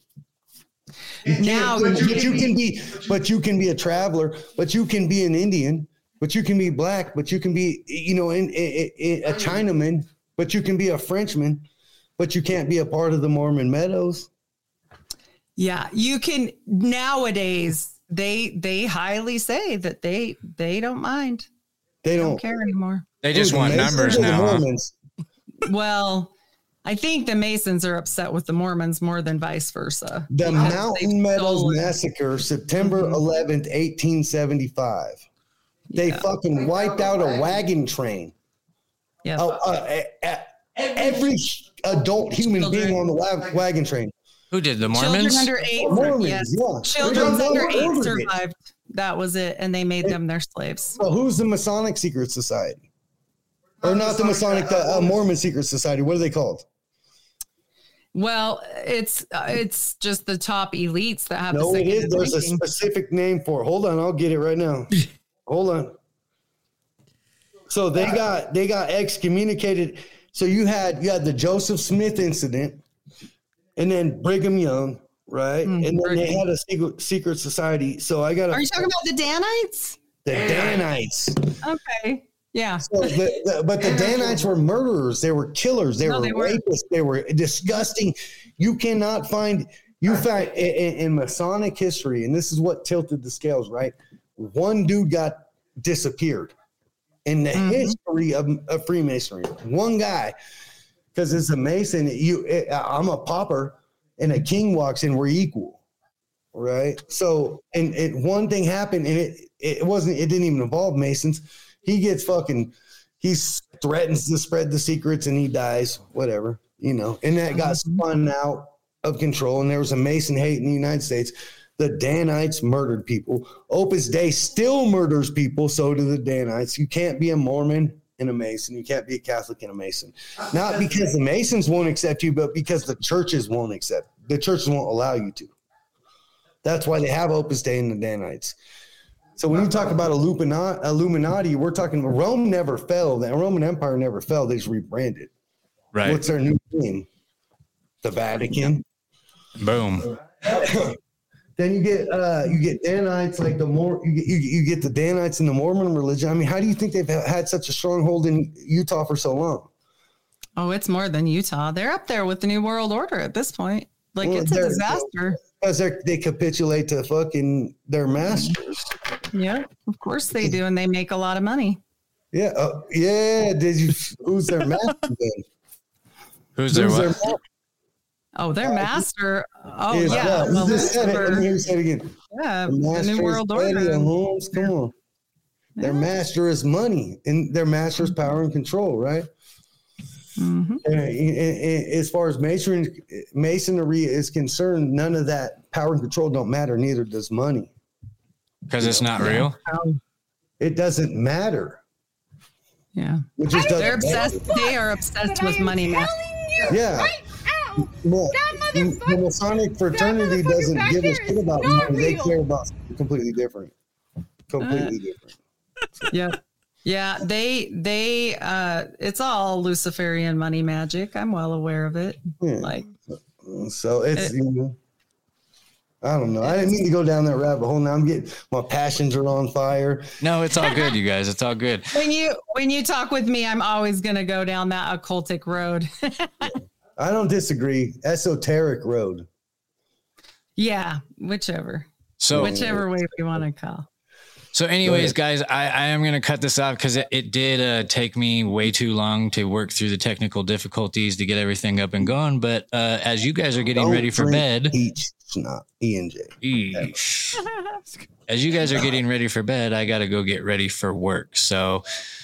[SPEAKER 7] But you can be a traveler, but you can be an Indian. But you can be black, but you can be, a Chinaman, but you can be a Frenchman, but you can't be a part of the Mormon Meadows.
[SPEAKER 5] Yeah, you can. Nowadays, they highly say that they don't mind.
[SPEAKER 7] They don't
[SPEAKER 5] care anymore.
[SPEAKER 4] They just want numbers now.
[SPEAKER 5] Well, I think the Masons are upset with the Mormons more than vice versa.
[SPEAKER 7] The Mountain Meadows Massacre, September 11th, 1875. They fucking wiped out a wagon train.
[SPEAKER 5] Yeah.
[SPEAKER 7] Every adult human being on the wagon train.
[SPEAKER 4] Who did the Mormons?
[SPEAKER 5] Children under 8.
[SPEAKER 7] Mormons,
[SPEAKER 5] yes.
[SPEAKER 7] yeah.
[SPEAKER 5] Children under 8 survived. That was it. And they made them their slaves.
[SPEAKER 7] Well, who's the Masonic Secret Society? Or not the Masonic, the Mormon Secret Society. What are they called?
[SPEAKER 5] Well, it's just the top elites that have
[SPEAKER 7] No, it is. There's a specific name for it. Hold on. I'll get it right now. Hold on. So they got excommunicated. So you had the Joseph Smith incident, and then Brigham Young, right? And then they had a secret society. So I got.
[SPEAKER 5] Are you talking about the Danites?
[SPEAKER 7] The Danites.
[SPEAKER 5] Okay. Yeah.
[SPEAKER 7] So but the Danites were murderers. They were killers. They were rapists. They were disgusting. You cannot find. You find in Masonic history, and this is what tilted the scales, right? One dude got disappeared in the history of Freemasonry. One guy, because it's a Mason. I'm a pauper, and a king walks in. We're equal, right? So, and one thing happened, and it didn't even involve Masons. He gets he threatens to spread the secrets, and he dies. Whatever, and that got spun out of control, and there was a Mason hate in the United States. The Danites murdered people. Opus Dei still murders people. So do the Danites. You can't be a Mormon and a Mason. You can't be a Catholic and a Mason. Not because the Masons won't accept you, but because the churches won't accept. The churches won't allow you to. That's why they have Opus Dei and the Danites. So when you talk about Illuminati, we're talking Rome never fell. The Roman Empire never fell. They just rebranded.
[SPEAKER 4] Right.
[SPEAKER 7] What's their new name? The Vatican.
[SPEAKER 4] Boom.
[SPEAKER 7] Then you get Danites, like you get the Danites in the Mormon religion. I mean, how do you think they've had such a stronghold in Utah for so long?
[SPEAKER 5] Oh, it's more than Utah. They're up there with the New World Order at this point. Like, it's a disaster. Because
[SPEAKER 7] they capitulate to fucking their masters.
[SPEAKER 5] Yeah, of course they do, and they make a lot of money.
[SPEAKER 7] Yeah, who's their master then?
[SPEAKER 4] Who's their master?
[SPEAKER 5] Oh, their master. Oh,
[SPEAKER 7] yeah.
[SPEAKER 5] Well,
[SPEAKER 7] let me say it again.
[SPEAKER 5] Yeah, the New World Order.
[SPEAKER 7] Holmes, come on. Yeah. Their master is money, and their master is power and control, right? Mm-hmm. And as far as masonry is concerned, none of that power and control don't matter. Neither does money.
[SPEAKER 4] Because it's not real?
[SPEAKER 7] It doesn't matter.
[SPEAKER 5] Yeah. They're obsessed. They are obsessed with money now.
[SPEAKER 7] Yeah. The Masonic fraternity doesn't give a shit about money. They care about something completely different.
[SPEAKER 5] Yeah. They it's all Luciferian money magic. I'm well aware of it. Yeah.
[SPEAKER 7] So it's I don't know. I didn't mean to go down that rabbit hole. Now my passions are on fire.
[SPEAKER 4] No, it's all good, you guys. It's all good.
[SPEAKER 5] When you talk with me, I'm always gonna go down that occultic road.
[SPEAKER 7] I don't disagree. Esoteric road.
[SPEAKER 5] Yeah, whichever way we want to call.
[SPEAKER 4] So anyways, guys, I am going to cut this off because it did take me way too long to work through the technical difficulties to get everything up and going. But as you guys are getting ready for bed,
[SPEAKER 7] not E&J.
[SPEAKER 4] As you guys are getting ready for bed, I got to go get ready for work. So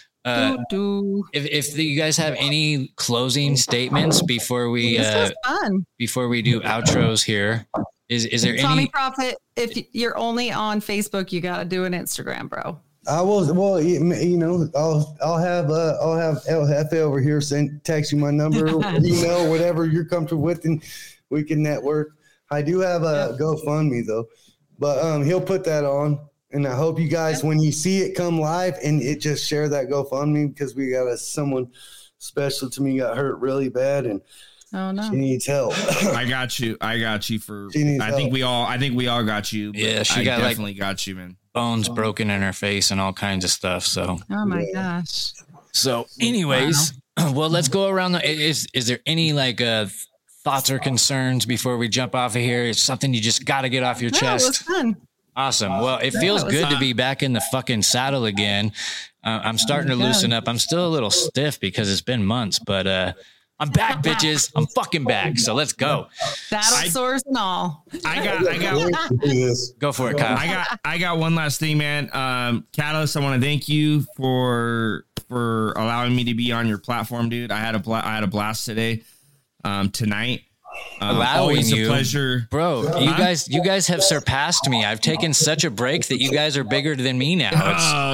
[SPEAKER 4] if you guys have any closing statements before we do outros here, is there
[SPEAKER 5] Tommy Prophet, if you're only on Facebook, you got to do an Instagram, bro.
[SPEAKER 7] I will. Well, you know, I'll have LF over here text you my number, email, whatever you're comfortable with, and we can network. I do have a GoFundMe though, but he'll put that on, and I hope you guys, when you see it come live, and it just share that GoFundMe because we got someone special to me got hurt really bad, and she needs help.
[SPEAKER 6] I got you for. I think we all got you.
[SPEAKER 4] Yeah, she
[SPEAKER 6] definitely got you, man.
[SPEAKER 4] Bones broken in her face and all kinds of stuff. So.
[SPEAKER 5] Oh my gosh.
[SPEAKER 4] So, anyways, well, let's go around. Is there any thoughts or concerns before we jump off of here? It's something you just got to get off your chest.
[SPEAKER 5] It was fun.
[SPEAKER 4] Awesome. Well, it feels good to be back in the fucking saddle again. I'm starting to loosen up. I'm still a little stiff because it's been months, but I'm back, bitches. I'm fucking back. So let's go.
[SPEAKER 5] Battle sores and all.
[SPEAKER 6] I got
[SPEAKER 4] go for it, Kyle.
[SPEAKER 6] I got one last thing, man. Catalyst, I want to thank you for allowing me to be on your platform, dude. I had a blast today. Tonight.
[SPEAKER 4] Allowing
[SPEAKER 6] you, a pleasure,
[SPEAKER 4] bro. You guys have surpassed me. I've taken such a break that you guys are bigger than me now.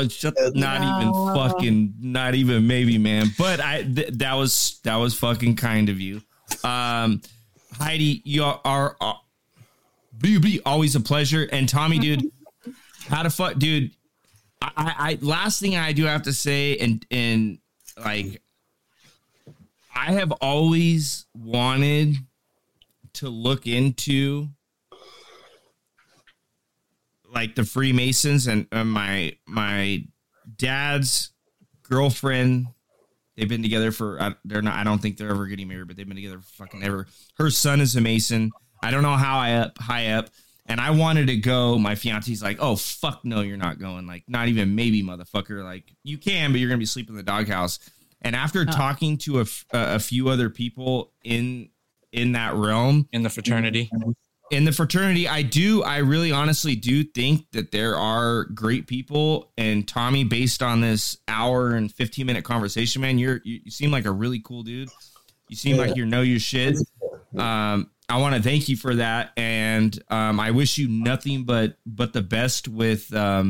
[SPEAKER 6] Not even maybe, man. But that was fucking kind of you. Heidi, you are always a pleasure. And Tommy, dude, how the fuck, dude? I last thing I do have to say, and like, I have always wanted to look into like the Freemasons, and my dad's girlfriend. They've been together for I don't think they're ever getting married, but they've been together for fucking ever. Her son is a Mason. I don't know how high up. And I wanted to go. My fiance's like, "Oh fuck no, you're not going. Like, not even maybe, motherfucker. Like, you can, but you're gonna be sleeping in the doghouse." And after talking to a few other people in that realm,
[SPEAKER 4] in the fraternity,
[SPEAKER 6] I really honestly do think that there are great people. And Tommy, based on this hour and 15-minute conversation, man, you seem like a really cool dude. You seem like you know your shit. I want to thank you for that, and I wish you nothing but the best with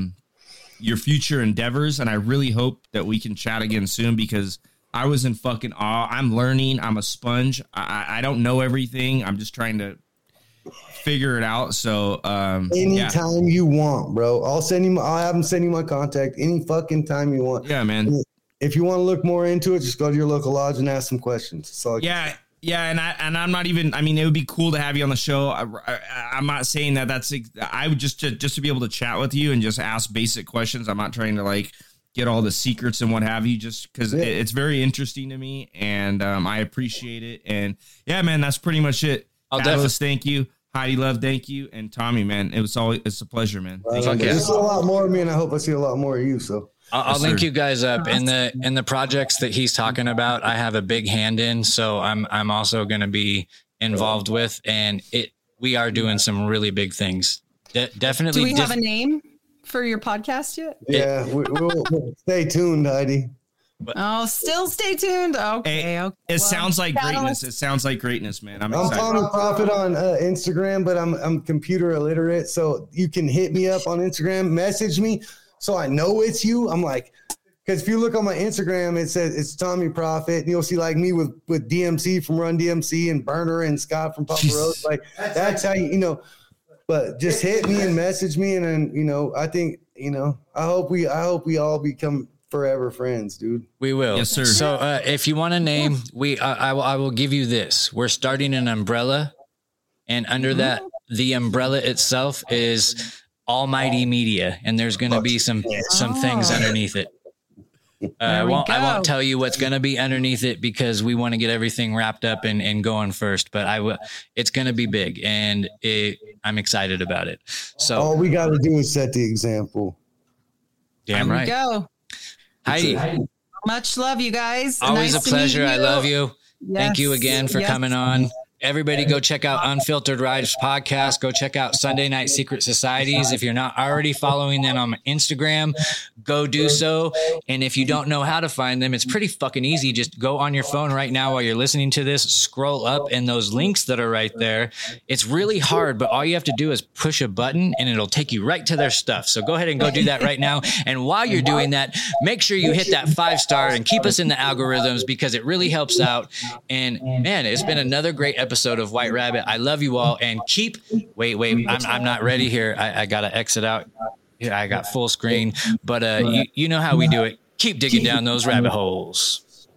[SPEAKER 6] your future endeavors. And I really hope that we can chat again soon, because I was in fucking awe. I'm learning. I'm a sponge. I don't know everything. I'm just trying to figure it out. So
[SPEAKER 7] anytime you want, bro, I'll have them send you my contact any fucking time you want.
[SPEAKER 6] Yeah, man.
[SPEAKER 7] If you want to look more into it, just go to your local lodge and ask some questions. So
[SPEAKER 6] yeah, and I'm not even. I mean, it would be cool to have you on the show. I'm not saying that I would just to be able to chat with you and just ask basic questions. I'm not trying to like get all the secrets and what have you, just because it's very interesting to me, and I appreciate it. And yeah, man, that's pretty much it. Catalyst, thank you. Heidi Love, thank you. And Tommy, man, it's a pleasure, man.
[SPEAKER 7] There's a lot more of me, and I hope I see a lot more of you. So
[SPEAKER 4] I'll link you guys up in the projects that he's talking about. I have a big hand in, so I'm also going to be involved with, and we are doing some really big things. Definitely.
[SPEAKER 5] Do we have a name for your podcast yet?
[SPEAKER 7] Yeah, we'll stay tuned, Heidi.
[SPEAKER 5] Still stay tuned. Okay.
[SPEAKER 6] It sounds like greatness. It sounds like greatness, man. I'm excited.
[SPEAKER 7] Tommy Prophet on Instagram, but I'm computer illiterate, so you can hit me up on Instagram, message me, so I know it's you. I'm like, because if you look on my Instagram, it says it's Tommy Prophet, and you'll see like me with DMC from Run DMC and Burner and Scott from Papa Rose. Like that's how you know. But just hit me and message me, and then I think I hope we all become forever friends, dude.
[SPEAKER 4] We will.
[SPEAKER 6] Yes, sir.
[SPEAKER 4] So if you want a name, I will give you this. We're starting an umbrella, and under that, the umbrella itself is Almighty Media, and there's going to be some things underneath it. I won't tell you what's going to be underneath it because we want to get everything wrapped up and going first, but it's going to be big, and I'm excited about it. So
[SPEAKER 7] all we got to do is set the example.
[SPEAKER 4] Damn
[SPEAKER 5] There
[SPEAKER 4] right.
[SPEAKER 5] we go.
[SPEAKER 4] Heidi,
[SPEAKER 5] Much love, you guys.
[SPEAKER 4] always
[SPEAKER 5] Nice
[SPEAKER 4] a
[SPEAKER 5] to meet
[SPEAKER 4] pleasure. I love you. Thank you
[SPEAKER 5] Yes.
[SPEAKER 4] again for
[SPEAKER 5] Yes.
[SPEAKER 4] coming on. Everybody go check out Unfiltered Rides podcast. Go check out Sunday Night Secret Societies. If you're not already following them on Instagram, go do so. And if you don't know how to find them, it's pretty fucking easy. Just go on your phone right now while you're listening to this, scroll up, and those links that are right there. It's really hard, but all you have to do is push a button and it'll take you right to their stuff. So go ahead and go do that right now. And while you're doing that, make sure you hit that 5-star and keep us in the algorithms because it really helps out. And man, it's been another great episode of White Rabbit. I love you all, and wait, I'm not ready here. I gotta exit out. Yeah, I got full screen, but you know how we do it. Keep digging down those rabbit holes.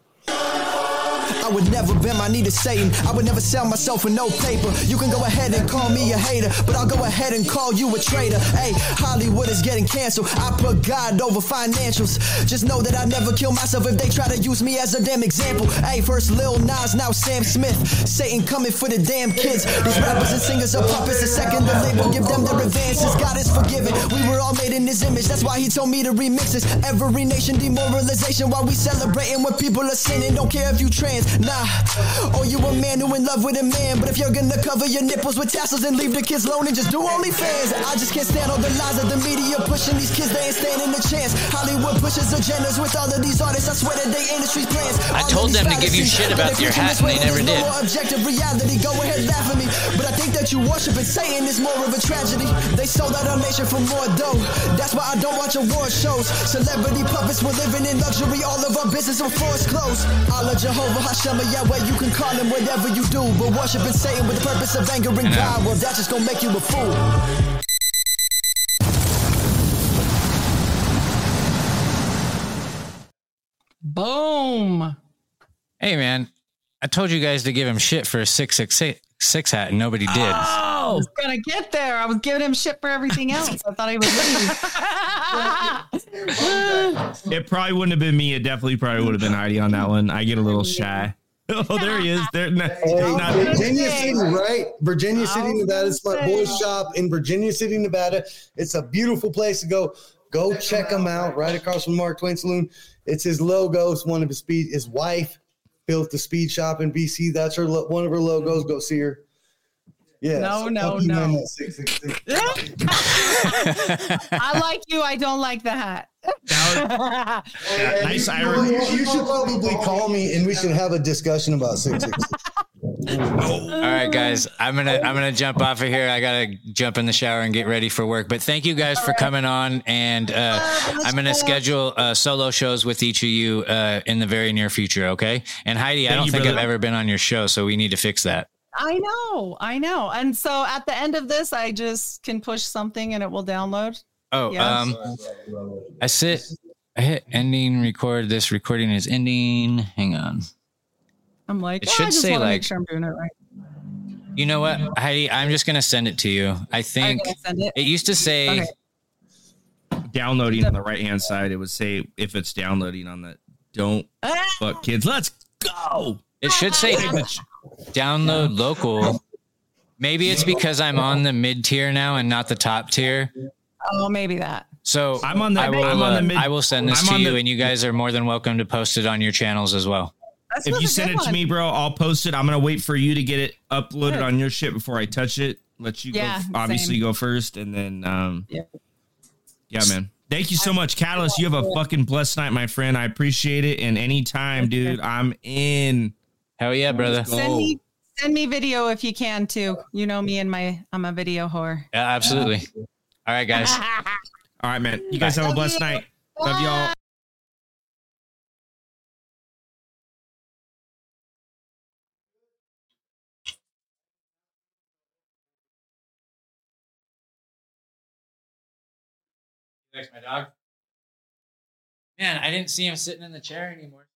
[SPEAKER 3] I would never bend my knee to Satan. I would never sell myself for no paper. You can go ahead and call me a hater, but I'll go ahead and call you a traitor. Hey, Hollywood is getting canceled. I put God over financials. Just know that I never kill myself if they try to use me as a damn example. Hey, first Lil Nas, now Sam Smith. Satan coming for the damn kids. These rappers and singers are puppets. The second the label give them their advances. God is forgiven. We were all made in his image. That's why he told me to remix this. Every nation demoralization while we celebrating when people are sinning. Don't care if you trans. Nah, or you a man who in love with a man. But if you're gonna cover your nipples with tassels and leave the kids alone and just do OnlyFans, I just can't stand all the lies of the media pushing these kids. They ain't standing a chance. Hollywood pushes agendas with all of these artists. I swear that they industry's plans.
[SPEAKER 4] I told them to give you shit about your hat and they never did.
[SPEAKER 3] No more objective reality. Go ahead, laugh at me. But I think that you worshiping Satan is more of a tragedy. They sold out our nation for more dough. That's why I don't watch award shows. Celebrity puppets were living in luxury. All of our business were forced closed. Allah Jehovah Hashem Yahweh, you can call him whatever you do, but worshiping Satan with the purpose of angering God, well, that's just gonna make you a fool.
[SPEAKER 5] Boom.
[SPEAKER 4] Hey man, I told you guys to give him shit for a 666 hat and nobody did.
[SPEAKER 5] I was gonna get there. I was giving him shit for everything else. I thought he would leave.
[SPEAKER 6] It probably wouldn't have been me. It definitely probably would have been Heidi on that one. I get a little shy. Oh, there he is. There,
[SPEAKER 7] Virginia City, right? Virginia City, Nevada. It's my boy's shop in Virginia City, Nevada. It's a beautiful place to go. Go check him out. Right across from Mark Twain Saloon. It's his logo. It's one of his wife built the speed shop in BC. That's her one of her logos. Go see her. Yeah.
[SPEAKER 5] No. I like you. I don't like the hat.
[SPEAKER 6] Nice
[SPEAKER 7] You should probably call me and we should have a discussion about 666.
[SPEAKER 4] All right, guys, I'm gonna jump off of here. I gotta jump in the shower and get ready for work. But thank you guys for coming on, and I'm gonna schedule solo shows with each of you in the very near future. Okay? And Heidi, I don't think I've ever been on your show, so we need to fix that.
[SPEAKER 5] I know. And so at the end of this, I just can push something and it will download.
[SPEAKER 4] Oh,
[SPEAKER 5] yes.
[SPEAKER 4] I hit ending record. This recording is ending. Hang on.
[SPEAKER 5] I'm like,
[SPEAKER 4] it should
[SPEAKER 5] I just
[SPEAKER 4] say
[SPEAKER 5] want to
[SPEAKER 4] like,
[SPEAKER 5] make sure I'm doing it right.
[SPEAKER 4] You know what, Heidi? I'm just gonna send it to you. I think it used to say
[SPEAKER 6] downloading on the right hand side. It would say if it's downloading on the don't fuck kids. Let's go.
[SPEAKER 4] It should say download local. Maybe it's because I'm on the mid tier now and not the top tier.
[SPEAKER 5] Oh, maybe that.
[SPEAKER 4] So
[SPEAKER 6] I'm on the.
[SPEAKER 4] I will send this to you, and you guys are more than welcome to post it on your channels as well.
[SPEAKER 6] If you send it to me, bro, I'll post it. I'm gonna wait for you to get it uploaded on your shit before I touch it. Let you obviously go first, and then yeah, man. Thank you so much, Catalyst. You have a fucking blessed night, my friend. I appreciate it. And anytime, dude, I'm in.
[SPEAKER 4] Hell yeah, brother.
[SPEAKER 5] Send me video if you can too. You know me and I'm a video whore.
[SPEAKER 4] Yeah, absolutely. All right, guys.
[SPEAKER 6] All right, man. You guys have a blessed night. Love y'all.
[SPEAKER 4] Thanks, my dog. Man, I didn't see him sitting in the chair anymore.